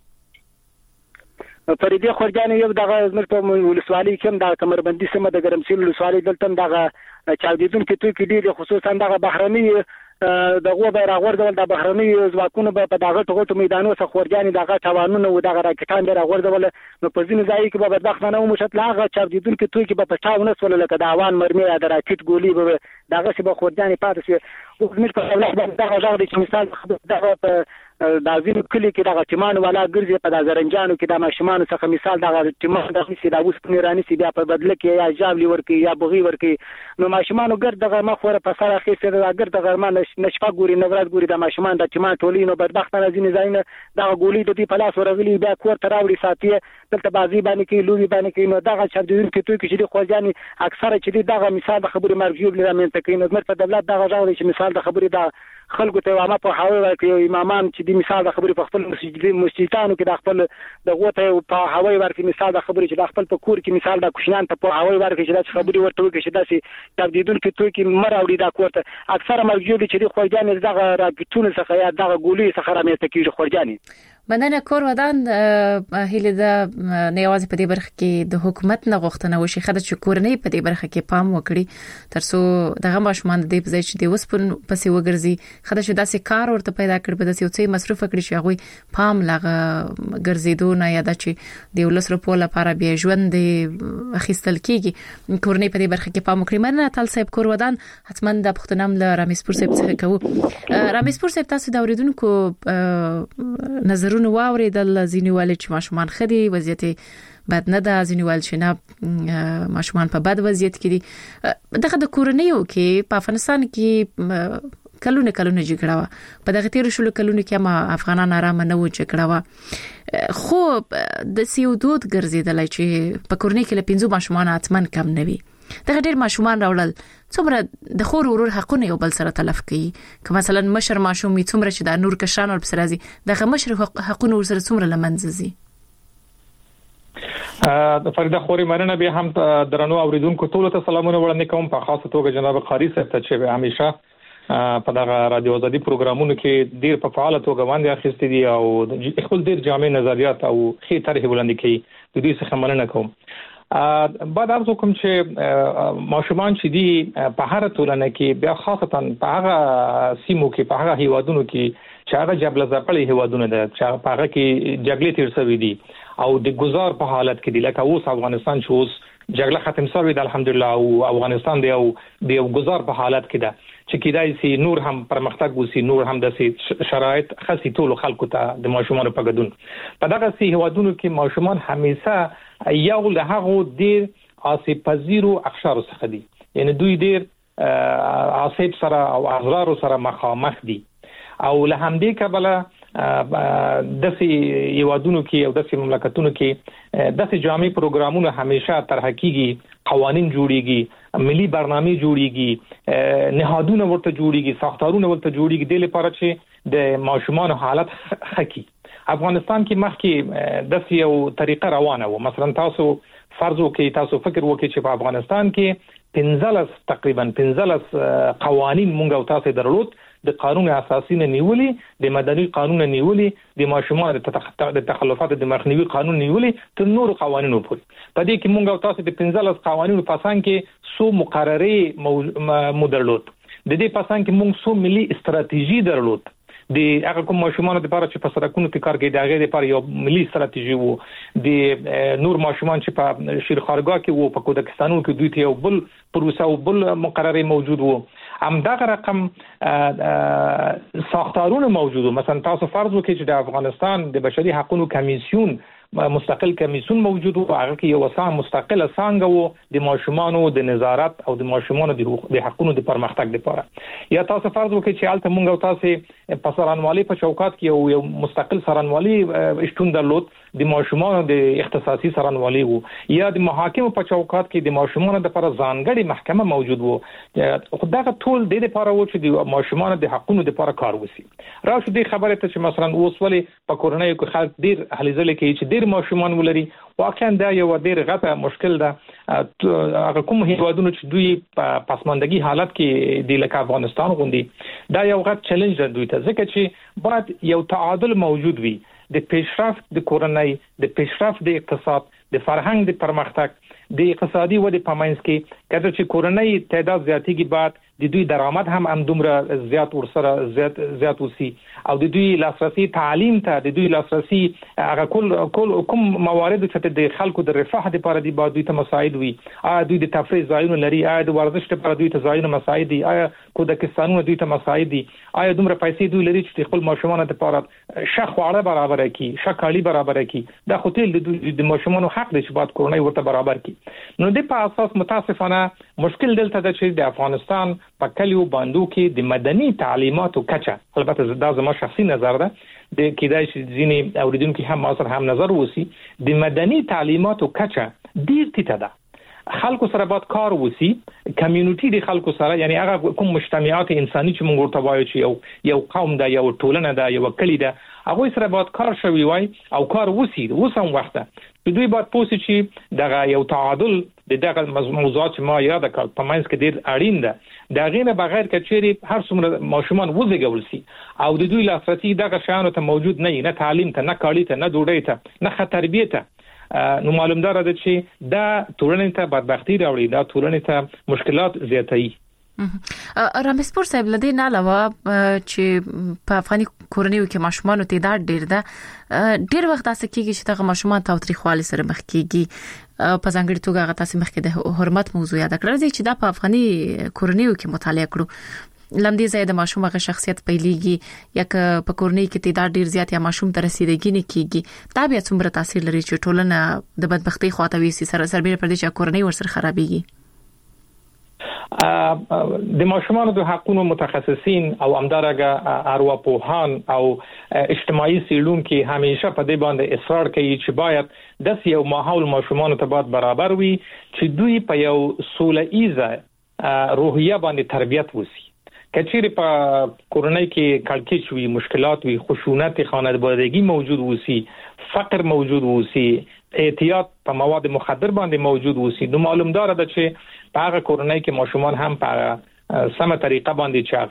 فريدي خورجاني یو دغه زموږ په ولسوالۍ کې د کمربندي سیمه د ګرمسیل ولسوالۍ دلته دغه چاودیدون کې توګه دي خصوصا دغه بهرني دغه بیرغور د بهرني ځواکونو په دغه ټغټو میدانونو څخه خورجاني دغه توانونه و دغه راکټان بیرغور نو په ځینې ځای کې به بدبختانه ومشت لاغه چاودیدون کې توګه په پټاونه سول لکه د اوان مرمي د راکټ ګولي به دغه څه به خورجاني پاتې شي او زموږ په اولاد دغه ځای د مثال دغه د ازین کلی کې دغه ټیمان والا ګرځي په د زرنجانو کې د ماشومان څخه مثال دغه ټیمان دغه سي د اوس پنيراني سي بیا په بدله کې یا جاولي ورکی یا بغي ورکی نو ماشومان ګرد دغه مخوره په سره کې سره ګرد دغه نشفا ګوري نورات ګوري د ماشومان د ټیمان ټولي نو بدبختانه ځینې ځاینه دغه ګولي د دې په لاس ورغلي بیا کور تراوړي ساتي دلته بازي باندې کې لوبي باندې کې نو دغه چردون کې توګه چې د خوځاني اکثره چې دغه مثال د خبرې مرجوب لري ته کې نو د دولت دغه ځاوي چې مثال د خبرې د خلکو ته وامه په هاوی ورکړي امامان چې د مثال د خبرې په خپل مسجدانو کې د خپل دغه ته په هاوی ورکړي مثال د خبرې چې د خپل په کور کې مثال د کوشنان ته په هاوی ورکړي چې د خبرې ورته وکړي چې داسې تبدیدون کې توګه کې مراوړي د کوته اکثره مرجوب چې د خوځاني دغه راکټونه څخه یا دغه ګولې څخه رامنځته کیږي خوځاني مننه کور ودان هله د نیواز په دې برخه کې د حکومت نه غوښتنه وشي خدای چې کورنۍ په دې برخه کې پام وکړي ترڅو دغه ماشومان د دې په ځای چې د وسپن پسې وګرځي خدای چې داسې کار ورته پیدا کړي په داسې یو څه مصرف کړي چې هغه پام لغه ګرځیدو نه یا د چې د ولس رپو لپاره بیا ژوند اخیستل کیږي کورنۍ په دې برخه کې پام وکړي مننه تل صاحب کور ودان حتما د پښتنام له رمیسپور صاحب څخه کوو رمیسپور صاحب تاسو د اوریدونکو نظر نو واوریدل ځینوال چې ماشومان خدي وضعیت بد نه ده ځینوال چې نه ماشومان په بد وضعیت کې دي دغه د کورنیو کې په افغانستان کې کلونه جګړه و په دغه تیر شلو کلونه کې ما افغانان آرام نه و جګړه و خو د سیودود ګرځیدل چې په کورنۍ کې له 15 ماشومان اتمن کم نه وي دغه ډیر ماشومان راوړل څومره د خور ورور حقونه یو بل سره تلف کوي که مثلا مشر ماشوم می څومره چې د نور کشان ور سره دي دغه مشر حقونه ور سره څومره لمنځي فریده خوري مننه به هم درنو اوریدونکو ټول ته سلامونه وړاندې کوم په خاصه توګه جناب قاری صاحب ته چې همیشه په دغه رادیو آزادي پروګرامونو کې ډیر په فعاله توګه باندې اخیستې دي او خپل ډیر جامع نظریات او خې طرح وړاندې کوي د دې څخه مننه کوم. بعد ارزو کوم چې ماشومان چې دي په هر ټولنه کې بیا خاصتا په هغه سیمو کې په هغه هیوادونو کې چې هغه جبل زپلې هیوادونه ده چې په هغه کې جګړې تیر شوې دي او د گزار په حالت کې دی لکه اوس افغانستان چې اوس جګړه ختم شوې ده الحمدلله او افغانستان دی او د گزار په حالت کې ده چې کېدای شي نور هم پرمختګ وسی نور هم د شرایط خاصی ټول خلکو ته د ماشومان په ګډون په دغه سي هیوادونو کې ماشومان همیشه یو له هغه ډیر آسیب پذیرو اقشار څخه دي یعنی دوی ډیر آسیب سره او اضرار سره مخامخ دي او له همدې کبله داسې یوادونو کې او داسې مملکتونو کې داسې جامع پروګرامونه همیشه طرح کیږي قوانين جوړيږي ملي برنامه جوړيږي نهادونه ورته جوړيږي ساختارونه ورته جوړيږي د لپاره چې د ماشومان حالت حقي افغانستان کې مخکې داسې یو طریقه روانه و مثلا تاسو فرض وکړئ تاسو فکر وکړئ چې په افغانستان کې 15 تقریبا 15 قوانين مونږ او تاسو درلود د قانون اساسي نه نیولي د مدني قانون نه نیولي د ماشومان د تخلفات د مخنیوي قانون نیولي تر نور قوانینو پورې په دې کې مونږ او تاسو د 15 قوانینو په اساس کې سو مقرري مدرلود د دې په اساس کې مونږ سو ملي استراتیژي درلود د هغه کوم ماشومان د لپاره چې په سرکونو کې کار کوي د هغه لپاره یو ملي استراتیژي وو د نور ماشومان چې په شیرخارګاه کې وو په کودکستانو کې دوی ته یو بل پروسه او بل مقرري موجود وو همدغه رقم ساختارونه موجود مثلا تاسو فرض وکړئ چې د افغانستان د بشري حقوقو کمیسیون مستقل کمیسیون موجود و هغه کې یو وسام مستقله څنګه وو د ماشومانو د نظارت او د ماشومانو د حقوقو د پرمختګ لپاره یا تاسو فرض وکړئ چې الته مونږ او تاسو په سرانوالي په چوکاټ کې یو مستقل سرانوالي شتون درلود د ماشومانو د اختصاصي سرانوالي وو یا د محاکمو په چوکاټ کې د ماشومانو لپاره ځانګړي محکمه موجود وو خدای ټول د لپاره و چې د ماشومانو د حقوقو لپاره کار وسی راشه د خبره ته چې مثلا اوس ولې په کورنۍ کې خلک ډیر هلي ځلې کې چې ډیر ماشومان ولري واقعا دا یو ډیر غټه مشکل ده هغه کوم هیوادونو چې دوی په پسماندګي حالت کې د لکه افغانستان غوندي دا یو غټ چیلنج ده دوی ته ځکه چې باید یو تعادل موجود وي د پیشرفت د کورنۍ د پیشرفت د اقتصاد د فرهنګ د پرمختګ د اقتصادي ودې په منځ کې کله چې کورنۍ تعداد زیاتېږي بعد د دوی درآمد هم دومره زیات ورسره زیات وسی او د دوی لاسرسي تعلیم ته د دوی لاسرسي هغه کوم موارد چې د خلکو د رفاه لپاره دی بعد دوی ته مساعد وي دوی د تفریح ځایونه لري د ورزش لپاره دوی ته ځایونه مساعد دي کودکستانونه دوی ته مساعد دي دومره پیسې دوی لري چې خپل ماشومان لپاره شخواړه برابر کړي شکالي برابر کړي دا خو تل د ماشومان حق دی چې بعد کورنۍ ورته برابر کړي نو د په اساس متاسفانه مشکل دلته د چې د افغانستان په کلیو باندې کې د مدني تعلیماتو کچه البته دا زما شخصي نظر ده د کېدای شي ځینې اوریدونکو هم اثر هم نظر وسی د مدني تعلیماتو کچه ډیر ټیټه ده خلکو سره باید کار وسی کمیونټي د خلکو سره یعنی هغه کوم مجتمعات انساني چې موږ ورته وایو چې یو قوم ده یو ټولنه ده یو کلی ده هغه سره باید کار شوی وای او کار وسی وسم وخته دوی باید پوسټ چې دغه یو تعادل دغه موضوعات چې ما یاد کړ په منځ کې ډیر اړین ده دا غینه بغیر کچېری هر څومره ماشومان وزګول سي او د دوی لاسرسي دغه شانو ته موجود نه تعلیم ته نه کالی ته نه ډوډۍ ته نه تربیه ته نو معلومدار ده چې دا ټولنې ته بدبختی راوړي دا ټولنې ته مشکلات زیاتوي رامسپور صاحب لدی نه علاوه چې په افغاني کورنیو کې ماشومان تعداد ډیر ده ډیر وخت تاسو کېږي چې دغه ماشومان تاوتریخوالي سره مخ کېږي په ځانګړي توګه هغه تاسو مخ کې د حرمت موضوع یاد کړل چې دا په افغاني کورنیو کې مطالعه کړو لمدي زید ماشوم غو شخصیت پیلېږي یا په کورنۍ کې تعداد ډیر زیات یا ماشوم تر رسیدګي نه کېږي دا بیا څومره تاثیر لري چې ټولنه د بدبختی خواته وي سربېره پر دې چې کورنۍ ورسره خرابېږي د ماشومانو د حقوقو متخصصین او همدارنګه ارواپوهان او اجتماعي څېړونکو همیشه په دې باندې اصرار کوي چې باید د یو ماحول ماشومانو ته باید برابر وي چې دوی په یو سوله‌ایزه روحیه باندې تربیت وسی کچېری په کورنۍ کې کلکې وي مشکلات وي خشونت خانوادگی موجود وسی فقر موجود وسی احتیاط په مواد مخدر باندې موجود وسی. نو معلومدار ده چې په هغه کورنۍ کې ماشومان هم په سمه طریقه باندې چې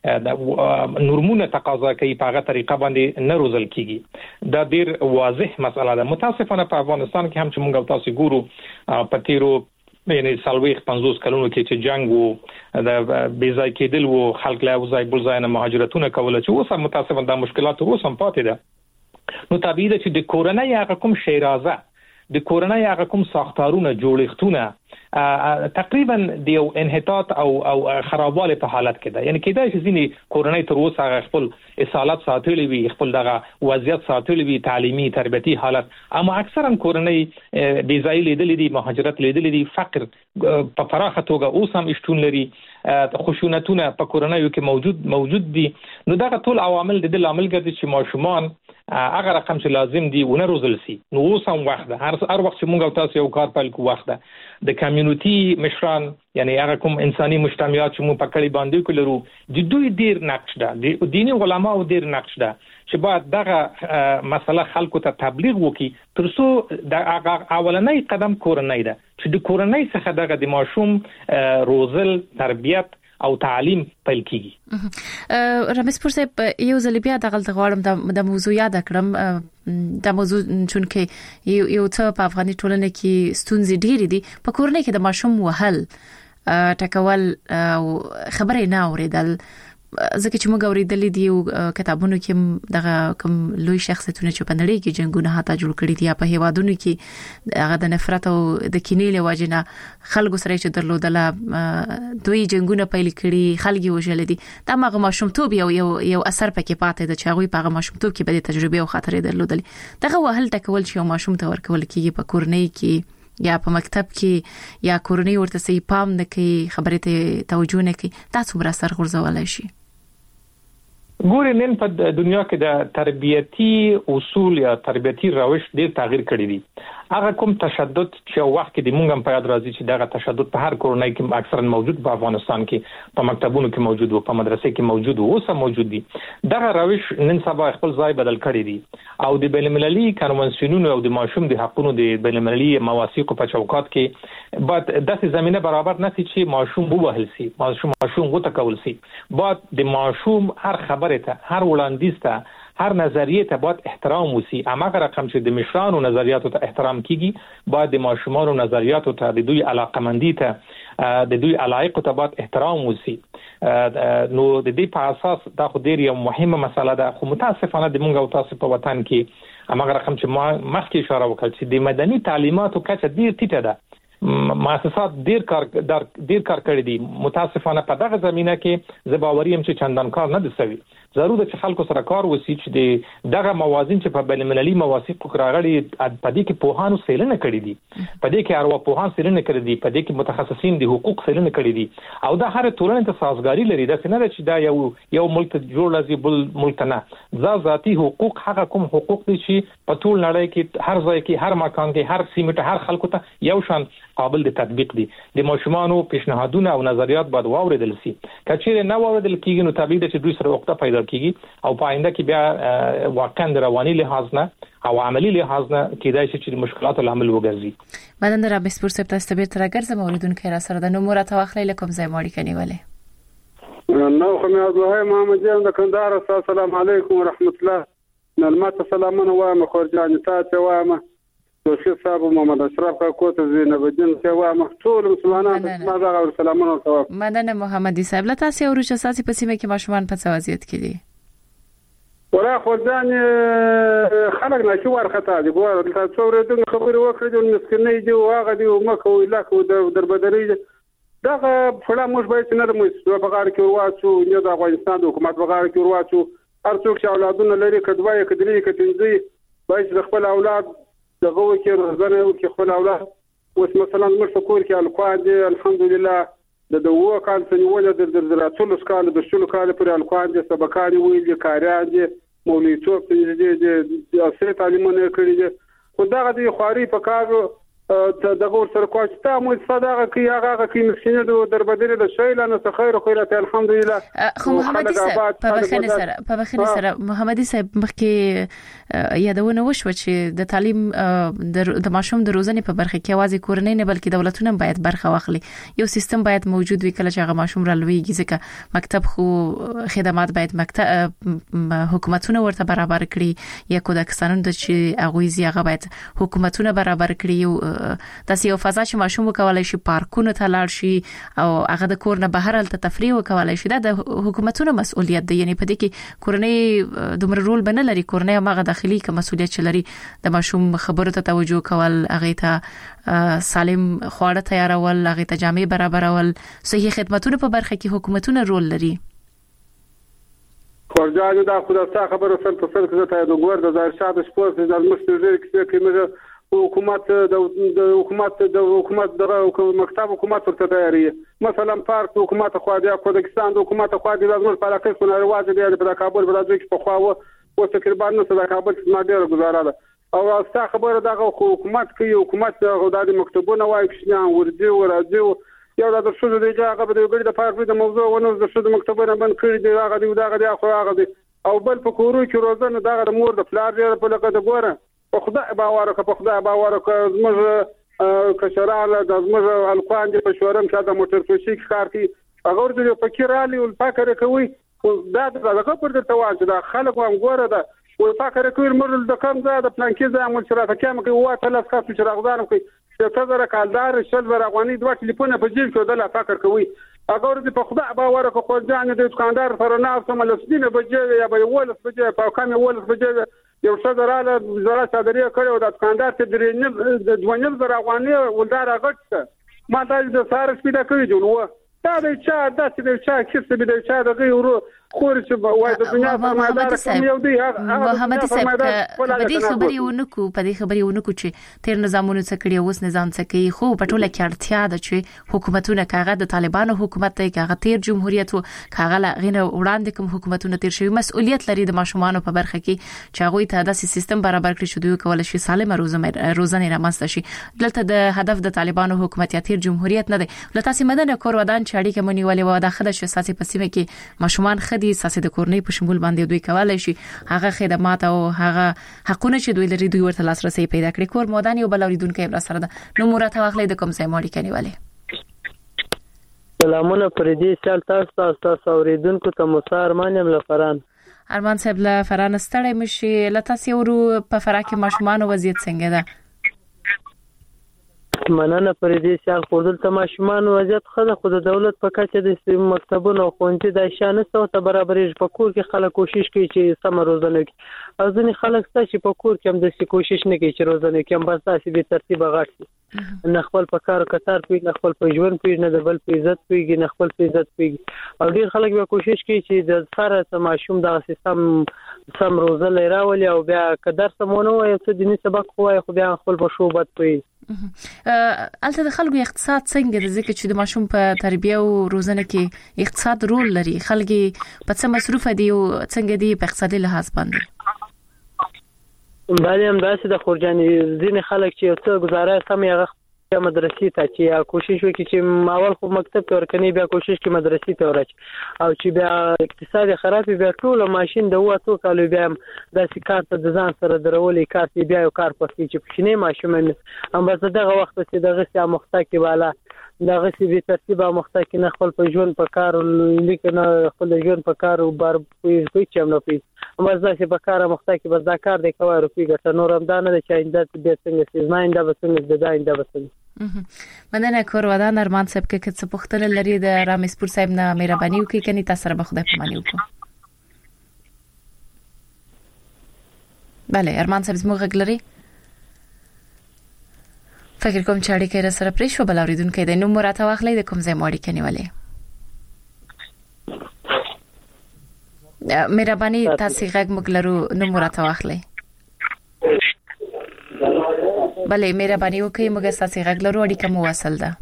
هغه نورمونه تقاضا کوي په هغه طریقه باندې نه روزل کیږي. دا ډیر واضح مسله ده. متاسفانه په افغانستان کې هم چې موږ تاسو ګورو په تیرو یعنی 50 کلونو کې چې جنگ وو د بیځای کېدل وو خلک له وځای بل ځای نه مهاجرتونه کول چې اوس هم متاسفانه د مشکلات اوس هم پاتې ده. نو طبيعي ده چې د کورنۍ هغه کوم شیرازه د کورنۍ هغه کوم ساختارونه جوړښتونه تقریبا د یو انحطاط او خرابواله په حالت کې ده. یعنی کېدای شي ځینې کورنۍ تر اوسه خپل اصالت ساتلي وي خپل دغه وضعیت ساتلي وي تعلیمي تربیتي حالت اما اکثرا کورنۍ بیځای لیدلې دي مهاجرت لیدلې دي فقر په فراخه توګه اوس هم شتون لري خشونتونه په کورنۍ کې موجود دي. نو دغه ټول عوامل د عامل ګرځي چې ماشومان هغه رقم چې لازم دي ونه روزل سي. نو اوس هم وخت ده هر وخت چې موږ تاسو یو کار پیل کوو وخت ده د کمیونټي مشران یعنی هغه کوم انساني مجتمعات چې موږ په کلی باندې کولرو د دوی ډیر نقش ده د دیني علما او ډیر نقش ده چې باید دغه مسله خلکو ته تبلیغ وکړي ترڅو د اولنۍ قدم کورنۍ ده چې د کورنۍ څخه دغه د ماشوم روزل تربیت او تعلیم پیل کیږي. رمیز پور صاحب یو ځل بیا د غلط غواړم د موضوع یاد کړم د موضوع چونکه یو څه په افغاني ټولنه کې ستونزې ډېرې دي په کورنۍ کې د ماشوم وهل ټکول او خبرې نه اوریدل ځکه چې موږ اوریدلې دي کتابونو کې دغه کوم لوی شخصیتونه چې په نړۍ کې جنگونه هاته جوړ کړي دي په هیوادونو کې هغه د نفرت او د کینې له وجې نه خلکو سره چې درلودله دوی جنگونه پیل کړي خلک وژل دي دا هغه ماشومتوب یو اثر پکې پاتې ده چې هغه په هغه ماشومتوب کې به تجربه او خاطرې درلودلې دغه وهل ټکول چې یو ماشوم ته ورکول کېږي په کورنۍ کې یا په مکتب کې یا کورنۍ ورته سي پام نه کوي خبرې ته توجه نه کوي تاسو بر اثر غورځولای شي. ګورې نن په دنیا کې د تربیتی اصول یا تربیتی روش ډېر تغییر کړی دي. هغه کوم تشدد چې وخت کې د مونږ په یاد راځي چې دغه تشدد په هر کورنۍ کې اکثرا موجود په افغانستان کې په مکتبونو کې موجود او په مدرسې کې موجود او اوس هم موجود دي. دغه روش نن سبا خپل ځای بدل کړی دي او د بین المللي کنونسیونونو او د ماشوم د حقوقو د بین المللي مواثیق په چوکاټ کې بعد داسې زمينه برابر نشي چې ماشوم ووهل سي ماشوم وټکول سي. بعد د ماشوم هر خبره ته هر وړاندیز ته هر نظریه ته باید احترام وسی. اماغه رقم چې د مشرانو نظریاتو ته احترام کیږي باید د ماشومانو نظریاتو ته د دوی علاقمندي ته د دوی علایقو ته باید احترام وسی. نو د دې په اساس دا خو ډیر یو مهمه مسله ده خو متاسفانه د مونږ او تاسو په وطن کې اماغه رقم چې ما مخکې اشاره وکړه چې د مدني تعلیماتو کچه ډیر ټیټه ده. مؤسسات ډیر کار کړی دي. متاسفانه په دغه زمينه کې زباوري هم چې چندان کار نه دي سوي. ضرور ده چې خلکو سره کار وسی چې دغه موازین چې په بین المللي مواثیق راغلي په دې کې پوهانو سیلنه کړی دي په دې کې اروا پوهان سیلنه کړی دي په دې کې متخصصین د حقوق سیلنه کړی دي او دا هر ټولنه ته سازګاری لري. دا څنګه چې دا یو ملک جوړ لازم بل ملک نه ذاتي حقوق هغه کوم حقوق دي چې په ټول نړۍ کې هر ځای کې هر مکان کې هر سیمه ته هر خلکو ته یو شان قابل د تطبیق دي. د ماشومانو پیشنهادونه او نظریات باید واوریدل شي. کچېره نه واوریدل کیږي نو طبيعي ده چې دوی سره وخت پیدا کیږي او په آینده کې بیا واقعا د رواني لحاظ نه او عملی لحاظ نه کېدای شي چې مشکلات العمل وګرځي. مدن رمیز پور صاحب تاسو به تر راګرځم اوریدونکو را سره د نومره توخلې لکم ځای ماړی کني ولې نو خو مې عبدالله محمد جان د کندهار. السلام علیکم ورحمت الله. نلمت سلامونه وایم خورجان تاسو وایم دوشي صاحب محمد اشرف کا کوته زینب الدین چې وایم ټول مسلمانانو ته ماذا سلامونه کوم. مدن محمدي صاحب له تاسو ورچ اساسي په سیمه کې ماشومان په توازیت کې دي. ولا خورجان خلک نه شو ورخته دي ګور تاسو ورته خبرې وکړې د مسکینې دی واغه دی مکه ویلا کو در بدري دغه فلا مش باید نه مو په غار کې ورواچو نه د افغانستان د حکومت په غار کې ورواچو هر څوک چې اولادونه لري کډوای کډري کټنځي باید خپل اولاد دغه کې روزنه او کې خپل اولاد اوس مثلا موږ په کور کې الکوان دي الحمدلله د دوه کال څنګه د راتلو سکال د شلو کال پر الکوان دي سبقان ویل کاریان دي مولویتوب دي د اصل تعلیمونه کړی دي خو دغه د خواري په کارو دغه سره کوچتا مو صدقه کی هغه کی مسکینه د دربدره د شیله نو خیر خو له الحمدلله. خو محمدي صاحب په بخنه سره محمدي صاحب مخکې یادونه وشو چې د تعلیم د ماشوم د روزنې په برخه کې اوازې کورنۍ نه بلکې دولتونه باید برخه واخلي. یو سیستم باید موجود وي کله چې هغه ماشوم را لویږي ځکه مکتب خو خدمات باید حکومتونه ورته برابر کړي یا کودک قانون د چې هغه زیاغه باید حکومتونه برابر کړي. تاسو یو فضا چې ماشوم وکولای شي پارکونه ته لاړ شي او هغه د کور نه بهر ته تفریح وکولای شي. دا د حکومتونو مسؤلیت دی. یعنی په دې کې کورنۍ دومره رول بنه لري. کورنۍ هغه داخلي کوم مسؤلیت لري د ماشوم خبرو ته توجه کول، هغه ته سالم خواړه تیارول، هغه ته جامې برابرول، صحي خدماتونه په برخه کې حکومتونه رول لري. خورجانو دا خدای خبره سره په سر کې ته د ګور د ارشاد سپورت د مستوجر کې حکومت دغه مکتب حکومت ورته تیاری مثلا پارک حکومت خو د کودکستان د حکومت خو د لازم په علاقه کې نه رواج دی د کابل بلځي کې په خو او تقریبا نو د کابل ما ډیره گزاره ده او استا خبره دغه حکومت کوي. حکومت د مکتبونه وایي چې ورځي ورځي یو د شوزو دی هغه به د ګړي د پارک د موضوع ونه د شوزو مکتبونه بند کړی دی هغه دی خو هغه دی او بل په کورو کې روزنه دغه مور د فلار دی په لګه د ګوره په خدای باور زموږ کشراله د زموږ القوان د پښورم چې د موټر فشیک کار کوي هغه ورته فکرالي او فکر کوي دا دغه پر د توان د خلکو هم ګوره ده او فکر کوي مرل د کم ځای د پلان کې ځای مول شرافه کوي کوي واته لاس کاڅ چې راغدان کوي چې تاسو کالدار شل ورغونی دوه ټلیفون په جیب کې دلا فکر کوي هغه ورته په خدای باور خو ځان د دکاندار فرنا سم لسدینه بجې یا به ولس بجې په کم ولس بجې یو څه دراله زړه صدرې کړو د دکاندار ته درې د ځوانل برغوانی ولدار غټ ما د سار سپیډه کوي جوړو دا د چا د چا کیسه د چا د غیرو خور چې وای د دنیا په مدار کوم یو دی محمد صاحب په دې خبرې ونکو چې تیر نظامونو څخه کړي اوس نظام څخه کوي خو په ټوله کې اړتیا ده چې حکومتونه کاغه د طالبانو حکومت ته کاغه تیر جمهوریت او کاغه غینه وړاندې کوم حکومتونه تیر شوی مسؤلیت لري د ماشومان په برخه کې چې هغه ته د سیستم برابر کړي شو دوی کول شي سالم روزنه رامنځته شي. دلته د هدف د طالبانو حکومت یا تیر جمهوریت نه دی. لته سیمدن کور ودان چې اړیکه مونیولې و د خدای شو ساسي پسیمه کې ماشومان دي ساسي د کورنۍ په شمول باندې دوی کولای شي هغه خدمات او هغه حقونه چې دوی لري دوی ورته لاسرسي پیدا کړي. کور مودان یو بل اوریدونکو را سره ده نو مرته واخلې د کوم ځای ماړي کنيواله. سلامونه پردي سال تاسو اوریدونکو ته مسار مانم لفران ارمان صاحب لفران ستړی مشي لته سیورو په فراکه ماشومان وضعیت څنګه ده؟ مننه پردي سال خودل ته ماشومان وضعیت خله خود دولت په کچه د مکتبونو خوندې د شانه ته برابرې په کور کې خلک کوشش کوي چې سم روزنه کوي او ځینې خلک چې په کور کې هم د کوشش نه کوي چې روزنه کوي هم بس تاسو به ترتیب غاټي نه خپل په کار کتار کوي نه خپل په ژوند کوي نه د بل په عزت کوي نه خپل په عزت کوي او ډیر خلک به کوشش کوي چې د سره ماشوم د سیستم سم روزنه راولي او بیا کدر سمونه وي څه دیني سبق وای خو بیا خپل په شوبت کوي. البته د خلکو اقتصاد څنګه د ذکر چې د ماشوم په تربیه او روزنه کې اقتصاد رول لري خلک په څه مصروف دي او څنګه دي په اقتصادي لحاظ باندې؟ دا هم داسې د خورجاني ځینې خلک چې څه گزاره سم یې مدرسې ته چې کوشش وکړي چې اول خو مکتب ته ورکني بیا کوشش کوي مدرسې ته ورچ او چې بیا اقتصاد خراب بیا ټول ماشين د وته کالو بیا د کار ته د ځان سره درولې کار چې بیا یو کار پسې چې پښینه ماشوم هم بس دغه وخت چې دغه سیا مختکی والا دغه سی به ترتیبه مختکی نه خپل په ژوند په کار لیکنه خپل ژوند په کار او بار کوي چې هم نه پی هم ځکه چې په کار مختکی بس دا کار د کوي روپی ګټه نور هم دانه چې آینده به څنګه سي زاینده به څنګه د آینده به څنګه مننه کور ودان ارمان صاحب کې څه پوښتنه لري د رامسپور صاحب نه مهرباني وکړئ کني تاسو سره به خدای په مانی وکړو. بله ارمان صاحب زموږ غږ لري فکر کوم چې اړیکه را سره پرې شو بل اوریدونکو د نوم مراته واخلې د کوم ځای ماړي کنيواله مهرباني تاسو غږ مګلرو نوم مراته واخلې بله مهرباني وکړئ موږ تاسو غږ لرو اړیکه مو وصل ده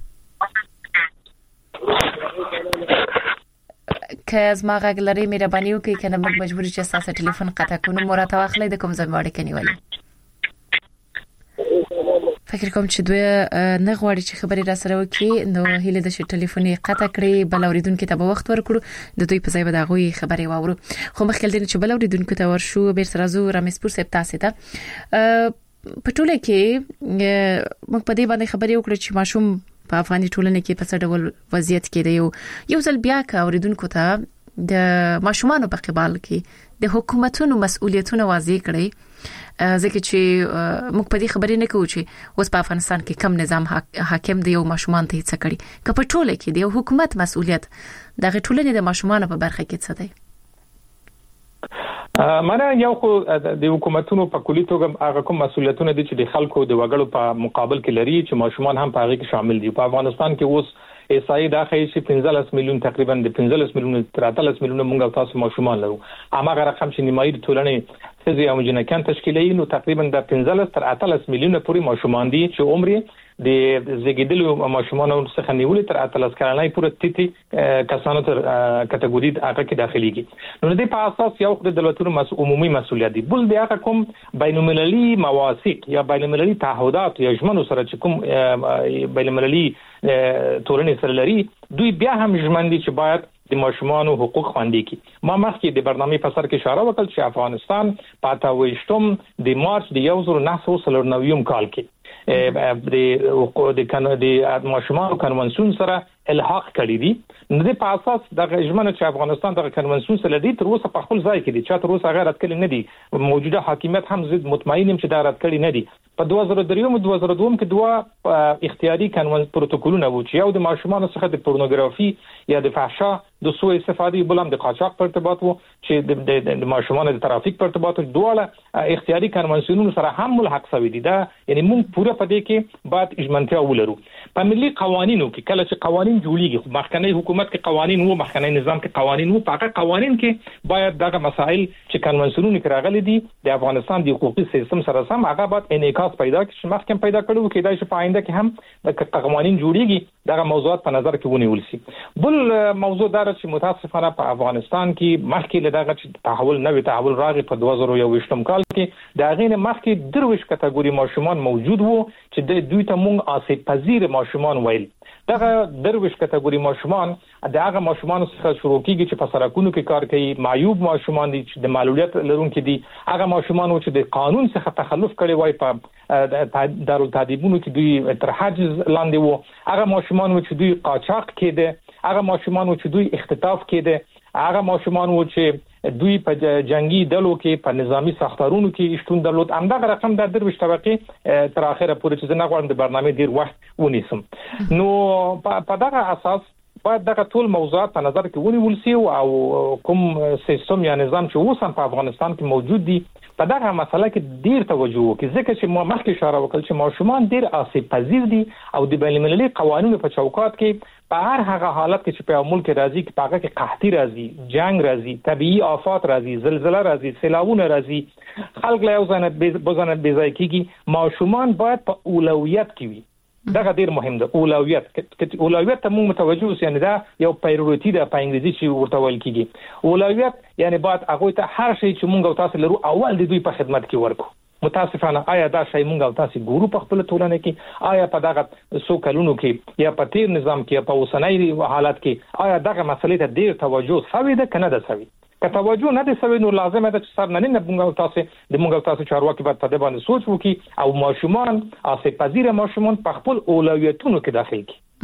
که از ما غږ لري مهرباني وکړئ کنه موږ مجبور چې تاسو ټلیفون قطع کړو مراته واخلې د کوم ځای ماړي کنيواله فکر کوم چې دوی نه غواړي چې خبري را سره وکړي نو هله د ټلیفوني قطع کړي بل اوریدونکو ته به وخت ورکړو د دوی په ځای به دغه خبري واورو خو مخکې دین چې بل اوریدونکو ته ورشو بیر سره زو رمسپور سپ تاسو ته په ټوله کې موږ په دې باندې خبري وکړو چې ماشوم په افغاني ټولنه کې په څه ډول وضعیت کې دی یو ځل بیا کا اوریدونکو ته د ماشومان په قبال کې د حکومتونو مسؤلیتونه واضح کړي ځکه چې موږ په دې خبرې نه کوو چې اوس په افغانستان کې کم نظام حاکم دی او ماشومان ته هیڅ کړي که په ټوله کې دی حکومت مسؤلیت د ټولنې د ماشومان په برخه کې څه دی مانه یو خو د حکومتونو په کلی توګه هغه کوم مسؤلیتونه دي چې د خلکو د وګړو په مقابل کې لري چې ماشومان هم په هغه کې شامل دي په افغانستان کې اوس ایسای دا خی چې 15 میلیون تقریبا د 15 میلیون تر 13 میلیون موږ تاسو ماشومان لرو اماغه رقم چې نیمایي د ټولنې سزي او جنکان تشکیلي نو تقریبا د 15 تر 13 میلیون پورې ماشومان دي چې عمر د زیږیدلو ماشومان څخه نیولې تر 13 کلنۍ پورې تیتي کسانو تر کټګوري هغه کې داخليږي نو د په اساس یو د دولتونو عمومي مسؤلیت دي بل بیا کوم بینالمللي مواثیق یا بینالمللي تعهدات یا ژمنو سره چې کوم بینالمللي ټولنې سره لري دوی بیا هم ژمن دي چې باید د ماشومان حقوق خوندي کی ما مخکې د برنامه په سر کې اشاره وکړه چې افغانستان په 28 د مارچ د 1999 کال کې د ماشومان کنونسیون سره الحاق کړی دي نو د په اساس د ژمنه چې افغانستان د کنونسیون سره لري تر اوسه په خپل ځای کې دي چې تر اوسه غیر اتکل نه دي موجوده حاکمیت هم زید مطمئنم چې دا رد کړی نه دي په 2003 او 2002 کې دوه اختیاري قانون پروتوکولونه وو چې یو د ماشومان څخه د پورنوګرافي یا د فحشا د سوء استفادې بلم د قاچاق په ارتباط وو چې د ماشومان د ترافیک په ارتباط دوه اختیاري قانونونو سره هم ملحق شوی دي دا یعنی موږ پوره پدې کې بعد اجمنتیا ولرو په ملي قوانینو کې کله چې قوانین جوړیږي مخکنی حکومت کې قوانین وو مخکنی نظام کې قوانین وو په قوانین کې باید دغه مسائل چې قانونونو کې راغلي دي د افغانستان د حقوقي سیستم سره سم هغه باید انعکاس پیدا کړي چې مخکې پیدا کړو کې دای چې په آینده کې هم د قوانین جوړیږي دغه موضوعات په نظر کې ونیول شي بل موضوع دا چې متاسفانه په افغانستان کې مخکې له دغه چې تحول نوې تحول راغی په 2021 کال کې د غینه مخکې درویش کټګوري ماشومان موجود وو چې د دوی ته مونږ آسیب پذیر ماشومان ویل دغه درویش کټګوري ماشومان دغه ماشومان څخه شروع کیږي چې په سرکونو کې کار کوي معیوب ماشومان دي چې د معلولیت لرونکو دي هغه ماشومان چې د قانون څخه تخلف کړي وای په دارالتعدیبونو کې دوی تر حاجز لاندې وو هغه ماشومان چې دوی قاچاق کېده هغه ماشومان چې دوی اختطاف کېده هغه ماشومان چې دوی په جنگي دلو کې په نظامی ساختارونو کې شتون درلود همدغه رقم د درویش طبقه تر اخره پورې چې نه غواړم د برنامه ډیر وخت ونیسم نو په دغه اساس باید دغه ټول موضوعات په نظر کې ونیول شي او کوم سیستم یا نظام چې اوس په افغانستان کې موجود دي په دغه مسله کې ډیر توجه وکړي ځکه چې ما مخکې اشاره وکړه چې ماشومان ډیر آسیب پذیر دي او د بین‌المللي قوانینو په چوکاټ کې په هر هغه حالت کې چې په ملک راځي کې پاګه کې قحطي راځي جنگ راځي طبيعي آفات راځي زلزلہ راځي سیلابونه راځي خلک له ځان بېځای کیږي ماشومان باید په اولویت کې وي دا ډیر مهم ده اولویت ته موږ متوجه اوسو یعنی دا یو پرایورټی ده په انګلیسي چې ورته ویل کیږي اولویت یعنی باید هغه ته هر شی چې موږ تاسو لرو اول د دوی په خدمت کې ورکو متاسفانه آیا دا شی موږ تاسو ګورو په خپل ټولنه کې آیا په دغه سو کلونو کې یا په تیر نظام کې په اوسنۍ حالت کې آیا دغه مسلې ته ډیر توجه شوی ده کنه ده شوی که توجه نه دي شوی نو لازم ده چې سر نه موږ تاسو چارواکي باید په دې باندې سوچ وکړي او ماشومان آسیب پذیر ماشومان په خپل اولویتونو کې داخل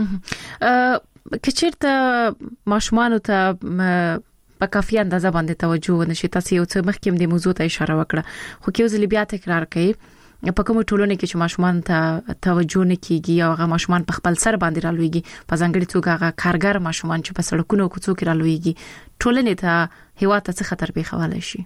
کړي کچېرته ماشومان ته په کافي اندازه باندې توجه ونشي تاسو یو څه مخکې د موضوع ته اشاره وکړه خو کې ځل بیا تکرار کړئ په کومه ټولنه کې چې ماشومان ته توجه نه کیږي او هغه ماشومان په خپل سر باندې رالويږي په ځانګړي توګه هغه کارګر ماشومان چې په سړکونو کوڅو کې رالويږي ټولنه ته هوا ته څه خطر پیښولی شي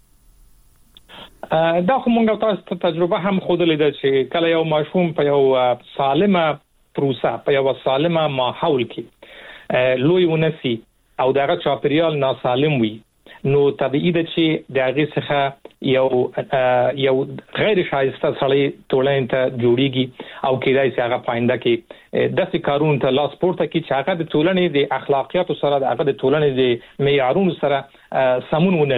دا خو موږ تاسو تجربه هم خوده لیدل چې کله یو ماشوم په یو سالمه پروسه په یو سالمه ماحول کې لوی ونسي او دغه چاپریال ناسالم وي نو طبيعي ده چې دغه څخه یو غیر شایسته سړی ټولنې ته جوړیږي او کېدای شي هغه پاینده کې د سکارون ته لاس پورته کې چې هغه د ټولنې د اخلاقیاتو سره هغه د ټولنې د معیارونو سره سمون ونه لري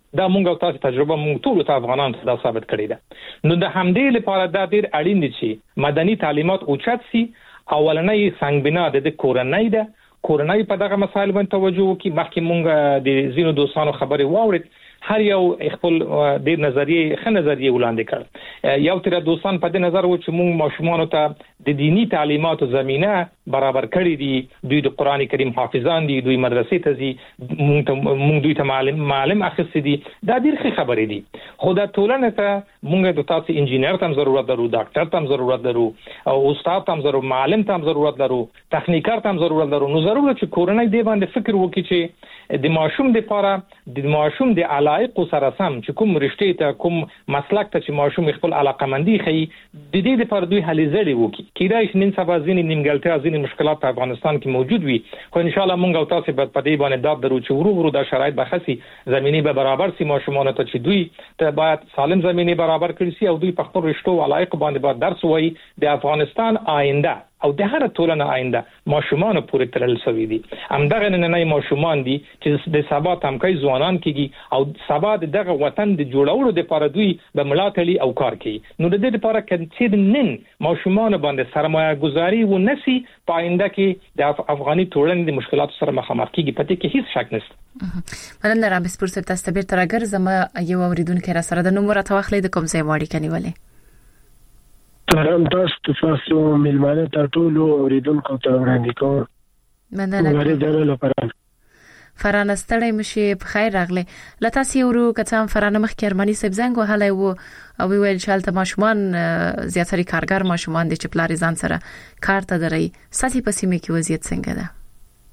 دا مونږ او تاسو تجربه مونږ ټول ته افغانان ته دا ثابت کړی ده. نو د همدې لپاره دا ډیر اړین دي چې مدني تعلیمات اوچت سي. اولنۍ څنګه د کورنۍ ده کورنۍ په دغه مسایل باندې توجه وکړي. مخکې مونږ د زینو دوستانو خبرې واورید، هر یو خپل د نظریه خه نظریه وړاندې کړ. یو تر دوستان په دې نظر و چې مونږ ماشومان ته د دینی تعلیماتو زمينه برابر کړی دي. دوی د قران کریم حافظان دي، دوی مدرسې ته ځي، مونږ دوی ته معلم اخیستي دي. دا ډیر ښه خبرې دي. خو دا ټولنه ته مونږ د تاسو انجینر ته ضرورت لرو، ډاکټر ته ضرورت لرو، او استاد ته ضرورت، معلم ته ضرورت لرو، تخنیکر ته ضرورت لرو. نو ضرورت چې کورنۍ دی باندې فکر وکړي چې د ماشوم لپاره د ماشوم د علایق سره سم چې کوم رشتې ته کوم مسلک ته چې ماشوم خپل علاقمندي خي د دې لپاره دوی هلي ځلې وکړي. کیدای شي نن سبا ځینې نیمګړتیا ځینې مشکلات په افغانستان کې موجود وي، خو ان شاء الله مونږ او تاسو په دې باندې داد درو چې ورو دا شرایط بخسي زميني به برابر سي ماشومان ته چې دوی ته باید سالم زميني برابر کړي سي او دوی په خپل رشتو علایق باندې باید درس وایي. د افغانستان آینده او د هر ټولنه آینده ماشومان پورې تړل شوی دي. همدغه نننۍ ماشومان دي چې د سبا تمکای ځوانان کیږي او سبا دغه وطن د جوړولو لپاره دوی به ملاتړي او کار کوي. نو د دې لپاره چې نن ماشومان باندې سرمایه گذاري و نسی په آینده کې د افغاني ټولنې د مشکلاتو سره مخامخ کیږي. پته کې هیڅ شک نشته. مننه را بسپور سره تاسو به تر اگر زما یو اوریدونکو را سره د نومره توخلې د کوم ځای واړی کنيولې. ترام تاسو ملمانه ته ټول اوریدونکو ته وړاندې کوم. مننه. ورته لپاره فرانه ستړی مشي په خیر راغله. لته سیورو کتام فرانه مخ کرمانی سبزنګ وهله او ویل چې الته ماشومان زیاتري کارګر ماشومان د چپلاري ځان سره کار ته دري. ساتي پسیمه کې وضعیت څنګه ده؟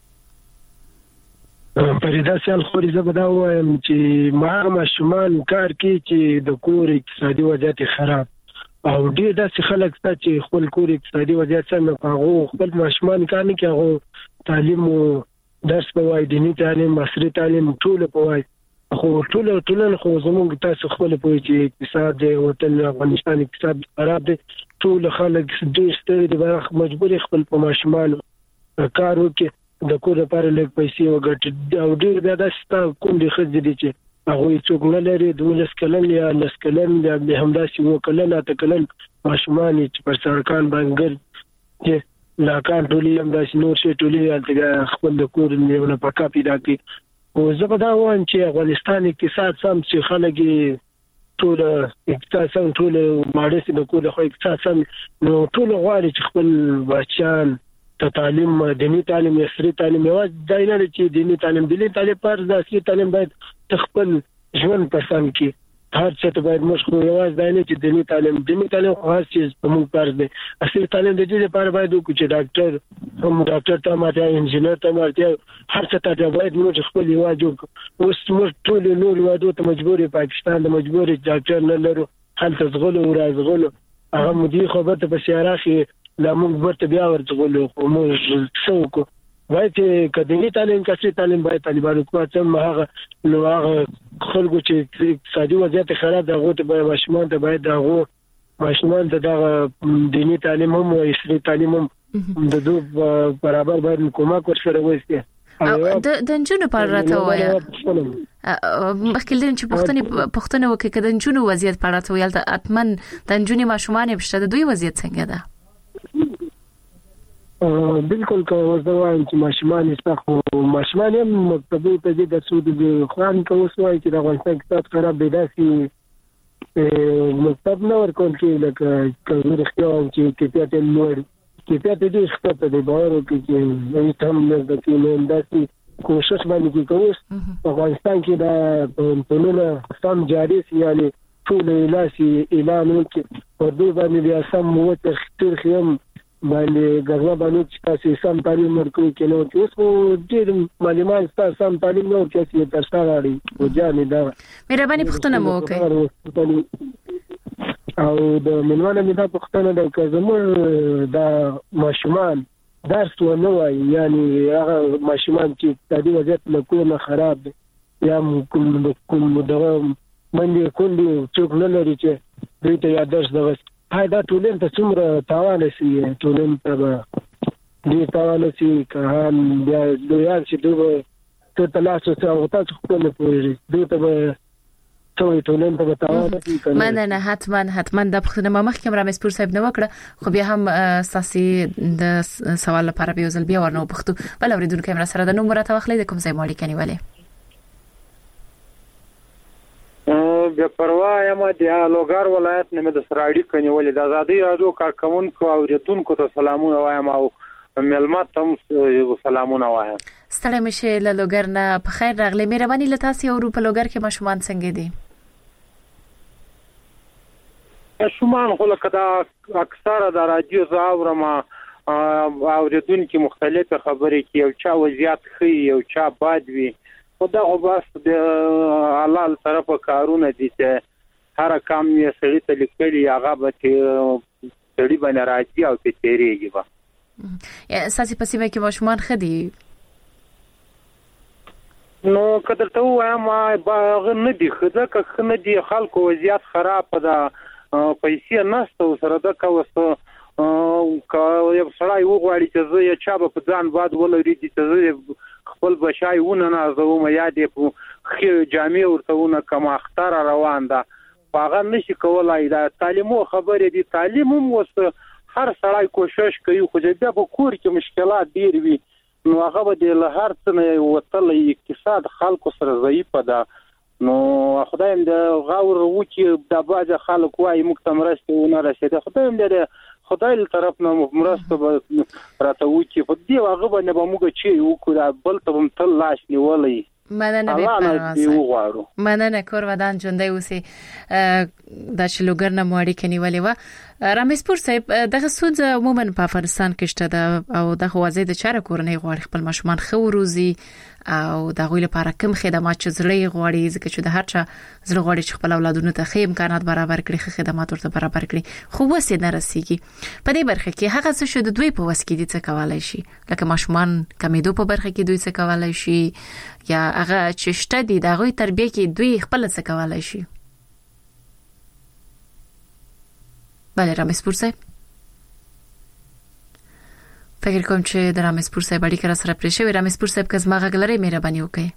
پرېدا سیال خوري زبدا وایم چې ما ماشومان کار کوي چې د کور اقتصادي وضعیت خراب او ډېر داسې خلک چې خپل کور اقتصادي وضعیت څنګه هغه خپل ماشومان کار نه کوي، هغه تعلیم او درس په وای دیني تعلیم عصري تعلیم ټول په وای. خو ټول خو زموږ تاسو خپل په چې اقتصاد دی وطن افغانستان اقتصاد خراب دی. ټول خلک ډېر ستړي دي، برخه مجبور خپل په ماشومان کار وکړي د کور لپاره لږ پیسې وګټي. او ډېر بیا داسې کوم دي خځې دي چې هغه څوک نه لري، 12 کلن یا 10 کلن یا به همداسې و کلن اته کلن ماشومان چې پر سرکان باندې چې لاکان ټولي همداسې نور شي ټولي الته خپل د کور نه پکا پیدا کوي. او زه په دا وایم چې افغانستان اقتصاد سم چې خلک ټول اقتصاد سم ټول ماډس د کور خو اقتصاد سم نو ټول غواړي چې خپل بچیان ته تعلیم دینی تعلیم عصري تعلیم یوازې دا نه چې دینی تعلیم پر د عصري تعلیم باید خپل ژوند پسند کی. هر څه ته باید مشغول یوازې دا نه چې دینی تعلیم خو هر څه په موږ فرض دی. عصري تعلیم د دې لپاره باید وکړو چې ډاکټر ته ماته انجینر ته ماته هر څه ته باید موږ خپل یوازې اوس موږ ټول نور یوازې ته مجبورې پاکستان د مجبورې ډاکټر نه لرو هلته زغلو راځغلو هغه مدیر خبرته په سیاراخي لا موږ ورته بیا ورځغلو خو موږ څوک وایي چې کدی تعلیم کسي تعلیم باید طالبانو کوڅه هغه نو هغه خلکو چې اقتصادي وضعیت خراب ده هغه ته ماشومان ته باید هغه ماشومان ته د دینی تعلیم هم او عصري تعلیم هم د دوه برابر باید کومک ورسره وایي. د انجونو پر راته وایا مخکې چې پښتنه وکړي کده انجونو وضعیت پر راته ویل ته اتمن د انجونی ماشومان بشته د دوی وضعیت څنګه ده؟ بالکل کوم وایم چې ماشومان استخو ماشومان هم مکتبو ته دي د سود خوان کوي وایي چې د افغانستان اقتصاد خراب دی داسې مکتب نه ورکول کې لکه کوم اختیار چې کیفیت لوړ کیفیت دې ښکته دی باور وکړي چې هم د کې داسې کوشش باندې کوي. په افغانستان کې د ټولنه سم جاري سي یعنی ټول لاسي اعلان وکړي په دې باندې بیا سم وته ختر خیم باندې غږه باندې چې تاسو سم تعلیم ورکوي کې نو چې اوس ډېر معلومات تاسو سم تعلیم نو کې تاسو ته راړي او ځانې دا مهرباني پښتنه مو کوي او د منوانه می دا پښتنه د کزمو دا ماشومان درس و نه وای یعنی هغه ماشومان چې اقتصادي وضعیت له کومه خراب دي یا کوم دغه باندې کولی څوک نه لري چې دوی ته یا درس دغه دا ټولن ته څومره تاوان شي ټولن ته دې تاوان شي کهان بیا دوی چې دوی ته تاسو ته تاسو خپل پوری دوی ته څو ټولن ته بتاوه مننه حتما د پښتنه مخ کیمرا مسپور صاحب نو وکړه خو بیا هم ساسي د سوال لپاره به ځل بیا ورنو پښتو بل اوریدونکو کیمرا سره د نومره توخلې د کوم ځای مالک نیولې بیا پروا یم د لوګر ولایت نه د سراړي کنيولې د آزادۍ راډیو کارکونکو او اوریدونکو ته سلامونه وایم او ملمت ته سلامونه وایم ستړي مشه له لوګر نه په خیر راغلي مهرباني لته سي او په لوګر کې ماشومان څنګه دي ماشومان خو لکه دا اکثره د رادیو زاورما اوریدونکو مختلفه خبرې کوي او چا وضعیت خي او چا باد وي خدا او بس د حلال طرفه کارونه دي چې هر کام یې سړی ته لیکلي هغه به سړی باندې راځي او په تیریږي به اساسي پسیمه کې ماشومان خدي نو کله ته وایم باغ نه دي خدا که نه دي خلکو وضعیت خراب ده پیسې نشته سره دا کوسه یو سړی وغواړي چې زه یې چا په ځان باد ولري چې خپل بشای ونه نه زوم یادې په خیر جامع ورته کما اختر روان ده هغه نشي کولای دا تعلیمو خبرې دي تعلیم هم وسه هر سړی کوشش کوي خو دې په کور کې مشکلات ډیر وي نو هغه به د هر څه نه وتل اقتصاد خلکو سره ضعیف ده نو خدایم د غاور وکی د باج خلک وای مکتمرسته ونه رسیده خدایم د خدای له طرف نه مرسته راته وکی په دې هغه باندې به موږ چې وکړو بل ته هم تل لاش نیولې مننه به مننه کور ودان ژوندۍ اوسې د شلوګر نه مواړي کنيولې و رامسپور صاحب دغه سود عموما په افغانستان کې شته او د خوازې د چاره کورنۍ غواړي خپل ماشومان خو روزي او د غوې لپاره کوم خدمات چې زړې غواړي ځکه چې د هر چا زړه غواړي چې خپل اولادونو ته ښه امکانات برابر کړي خدمات ورته برابر کړي خو وسې نه رسیږي په دې برخه کې هغه څه شو د دوی په وس کې دي څه کولای شي لکه ماشومان کمیدو په برخه کې دوی څه کولای شي یا هغه چې شته دي د غوې تربیه کې دوی خپل څه کولای شي بله رامسپور صاحب فکر کوم چې د رامسپور صاحب اړیکه را سره پرې شوی رامسپور صاحب که زما غږ لري مهرباني وکړئ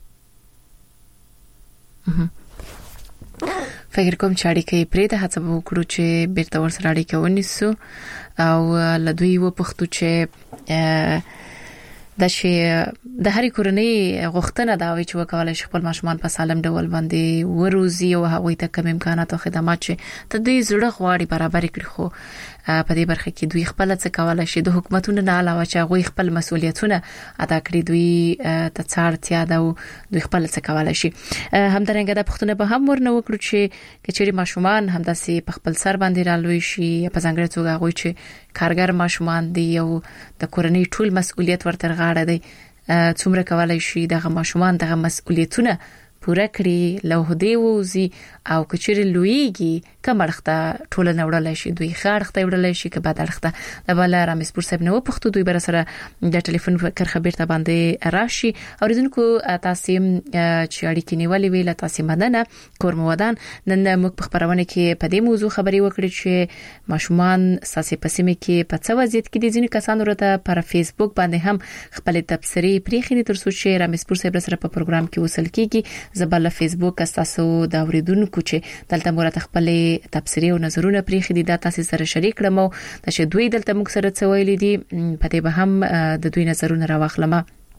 فکر کوم چې اړیکه پرې د هڅه وکړو چې بیرته ور سره اړیکه ونیسو او لدوی و پختو چې د شي د هرې کورنۍ غوښتنه دا وي چې وکولای شي خپل ماشومان په سالم ډول باندې وروزي او هغوی ته کوم امکانات او خدمات چې ته دوی زړه غواړي برابر کړي خو په دې برخه کې دوی خپل څه کولای شي د حکومتونو نه علاوه چې هغوی خپل مسؤلیتونه ادا کړي دوی ته څارتیا دا دوی خپل څه کولای شي همدارنګه د پښتون په هم ورنه وکړو چې کچېری ماشومان همداسې په خپل سر باندې رالوي شي په ځانګړي توګه هغوی چې کارګر ماشومان دي او د کورنۍ ټول مسؤلیت ورته غاړه دی څومره کولای شي دغه ماشومان دغه مسؤلیتونه پوره کړي له هدي ووزي او کچېری لویږي کمرخته ټول نه وړلای شي دوی خارخته وړلای شي که بعد اړخته د بل رامسپور صاحب نو پښتو دوی بر سره د ټلیفون کر خبر ته باندې راشي اوریدونکو تاسو چې اړیکې نیولې ویل تاسو مننه کورم ودان نن موږ په خبرونه کې په دې موضوع خبري وکړو چې ماشومان ساسي پسیمه کې په څه وضعیت کې دي ځینې کسان ورته پر فیسبوک باندې هم خپل تبصرې پریخي تر څو چې رامسپور صاحب سره په پروګرام کې وصل کیږي زبل فیسبوک تاسو د اوریدونکو چې دلته مرته خپل تبصرې او نظرونه پریخي دي د تاسو سره شریک کړم چې دوی دلته موږ سره څه ویلي دي په دې به هم د دوی نظرونه راوخلم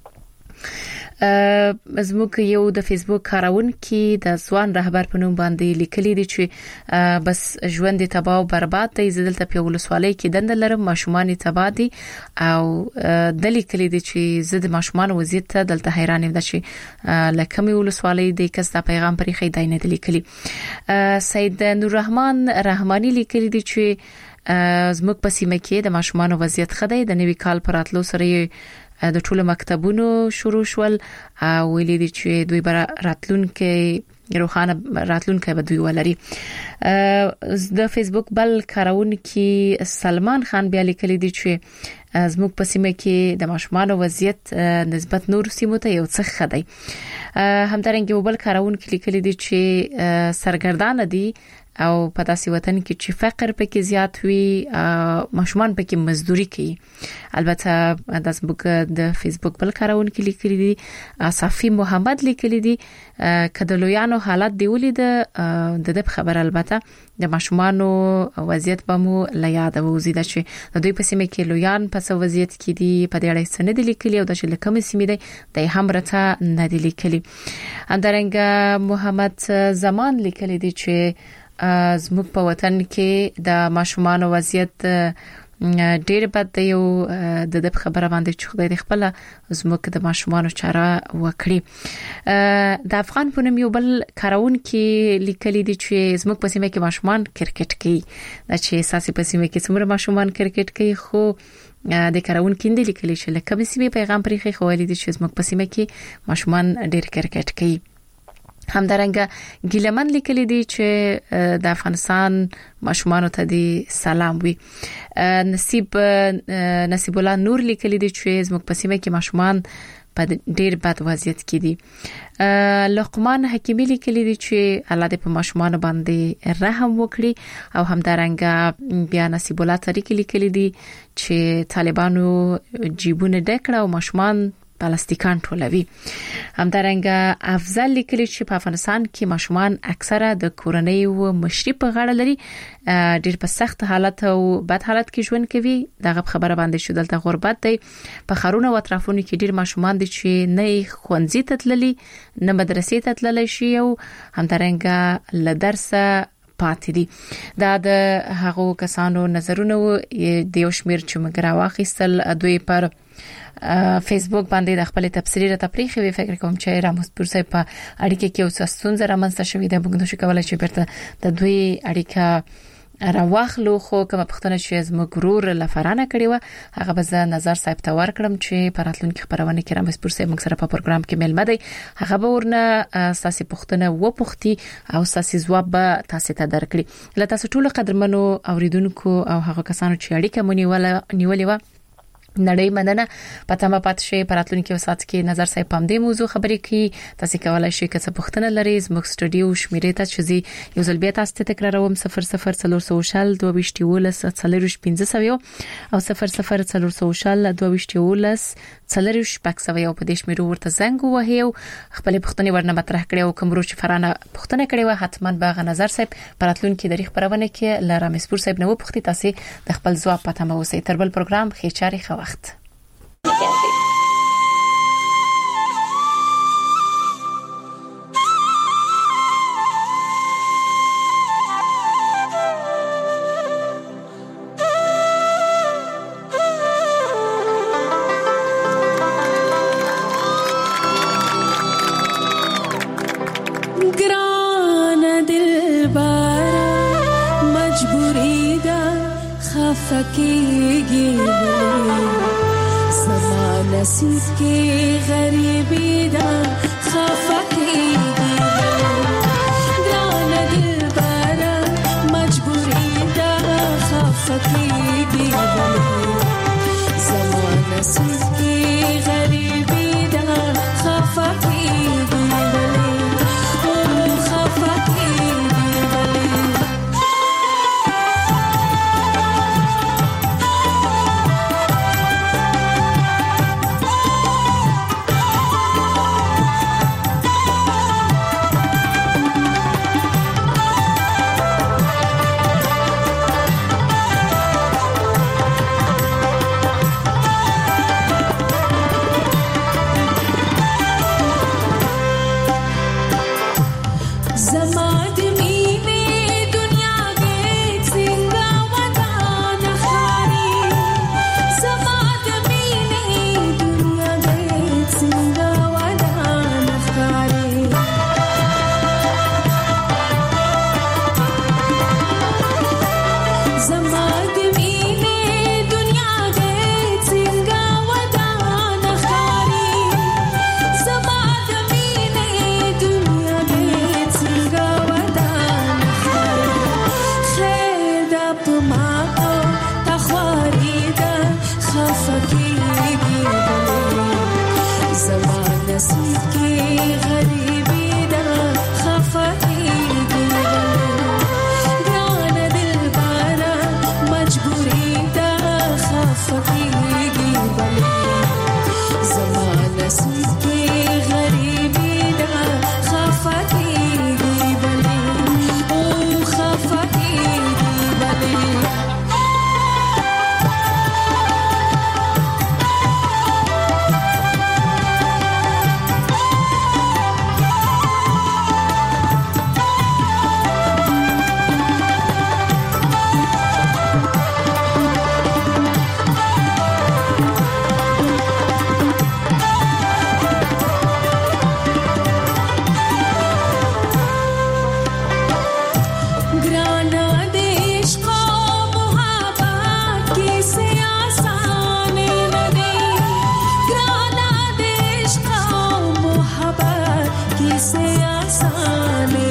زموږ یو د فیسبوک کارونکي د ځوان رهبر په نوم باندې لیکلي دي چې بس ژوند تباہ او برباد دی زدلته په ولسوالۍ کې دند لرم ماشومان تباہ دي او د لیکلي دي چې زه د ماشومان وضعیت ته دلته حیران یم چې لکه مې ولسوالۍ د کس د پیغام پرې خې داینه د لیکلي سید نور رحمان رحماني لیکلي دي چې زموږ په سیمه کې د ماشومان وضعیت خدای د نوي کال پر اتلو سره د ټولو مکتبونو شروع شول او ویلي دي چې دوی بر راتلونکي روخانه راتلونکي به دوی ولري د فیسبوک بل کارونکي سلمان خان بیا لیکلي دي چې زموږ په سیمه کې د ماشومان وضعیت نسبت نور سیمو ته یو څه خدای همدارنګه بل کارونکي لیکلي دي چې سرګردان دي او په داسې وطن کې چې فقر پکې زیات وي ماشومان پکې مزدوري کوي. البته د فیسبوک د فیسبوک بل کارونکو لیکلي دي صافي محمد لیکلي دي کډلویانو حالت دی ولید د خبر البته د ماشومانو وضعیت به مو لا یاد وزید چې د دوی په سیمه کې لویان په وضعیت کې دي په دې اړه سند لیکلي او د شلکم سیمه دی د هم رته نه دی لیکلي. اندرنګ محمد زمان لیکلي دي چې زموږ په وطن کې د ماشومان وضعیت ډېر بد دی او د خبره باندې چې خدای دې خپل زموږ د ماشومان چاره وکړي. د افغان په نوم یو بل کارون کې لیکلي دي چې زموږ په سیمه کې ماشومان کرکټ کوي چې اساسي په سیمه کې څومره ماشومان کرکټ کوي خو د کارون کې لیکلي چې لکه سیمه پیغام پرې خو ولې دي چې زموږ په سیمه کې ماشومان ډېر کرکټ کوي. همدارنګه ګیلمن لیکلي دي چې د افغانستان ماشومان ته دي سلام وي. نصیب الله نور لیکلي دي چې زموږ په سیمه کې ماشومان په ډیر بد وضعیت کې دي. لقمان حکیمی لیکلي دي چې الله دې په ماشومان باندې رحم وکړي او همدارنګه بیا نصیب الله طریق لیکلي دي چې طالبانو جیبونه ډکړه او ماشومان پلاستیکان ټولوي. همدارنګه افضل لیکلي چې په افغانستان کې ماشومان اکثره د کورنۍ او مشري په غاړه لري ډېر په سخت حالت او بد حالت کې ژوند کوي. دغه خبره باندې شو دلته غربت دی په خارونه او اطرافونو کې ډېر ماشومان دي چې نه خوندزي ته تللي نه مدرسې ته تللی شي او همدارنګه له درسه پاتې دي. دا د هغو کسانو نظرونه د یو شمیر چې مګرا واخیستل دوی پر فیسبوک باندې د خپل تفسیری را تفریخ وی فکر کوم چې راموس پورسه په اړیکه کې اوس ستونزه رامنځته شوې ده موږ نشو کولای چې برته د دوی اړیکه راوخلو خو کوم پختنه چې زموږ ګرور لفرانه کړی و هغه به نظر صاحب ته ور کړم چې پراتلونکو خبرونه کې راموس پورسه موږ سره په پروګرام کې ملمه دی هغه به ورنه ساسي پختنه و پختی او ساسي جواب تاسو ته درکړي. لته تاسو ټول قدرمنو اوریدونکو او هغه کسانو چې اړیکه مونږ نیولې و نړۍ مننه پته ما پات شي پراتلونکو سات کې نظر صاحب پام دې موضوع خبرې کی تاسو کولای شئ که څه پوښتنه لرئ زموږ سټوډیو شمیرې ته چې یو ځل بیا تاسو ته تکراروم 00 سوشل 2215 او 00 سوشل 22 څلریش پکسوي او په دې شمیرو ورته زنګ وهیو خپل پوښتنې ورنه مطرح کړي او کوم روش فرانه پوښتنه کړي و حتمان باغ نظر صاحب پراتلونکو د خبرونه کې لرامسپور صاحب نو پوښتې تاسو د خپل ځواب پته مو وسی تر بل پروګرام خېچاري خو وخت नसीब के गरीबी दा खफकीगी ग्रान दिल बारा मजबूरी दा खफकीगी ज़मा नसीब के गरीबी दा खफकीगी से आसान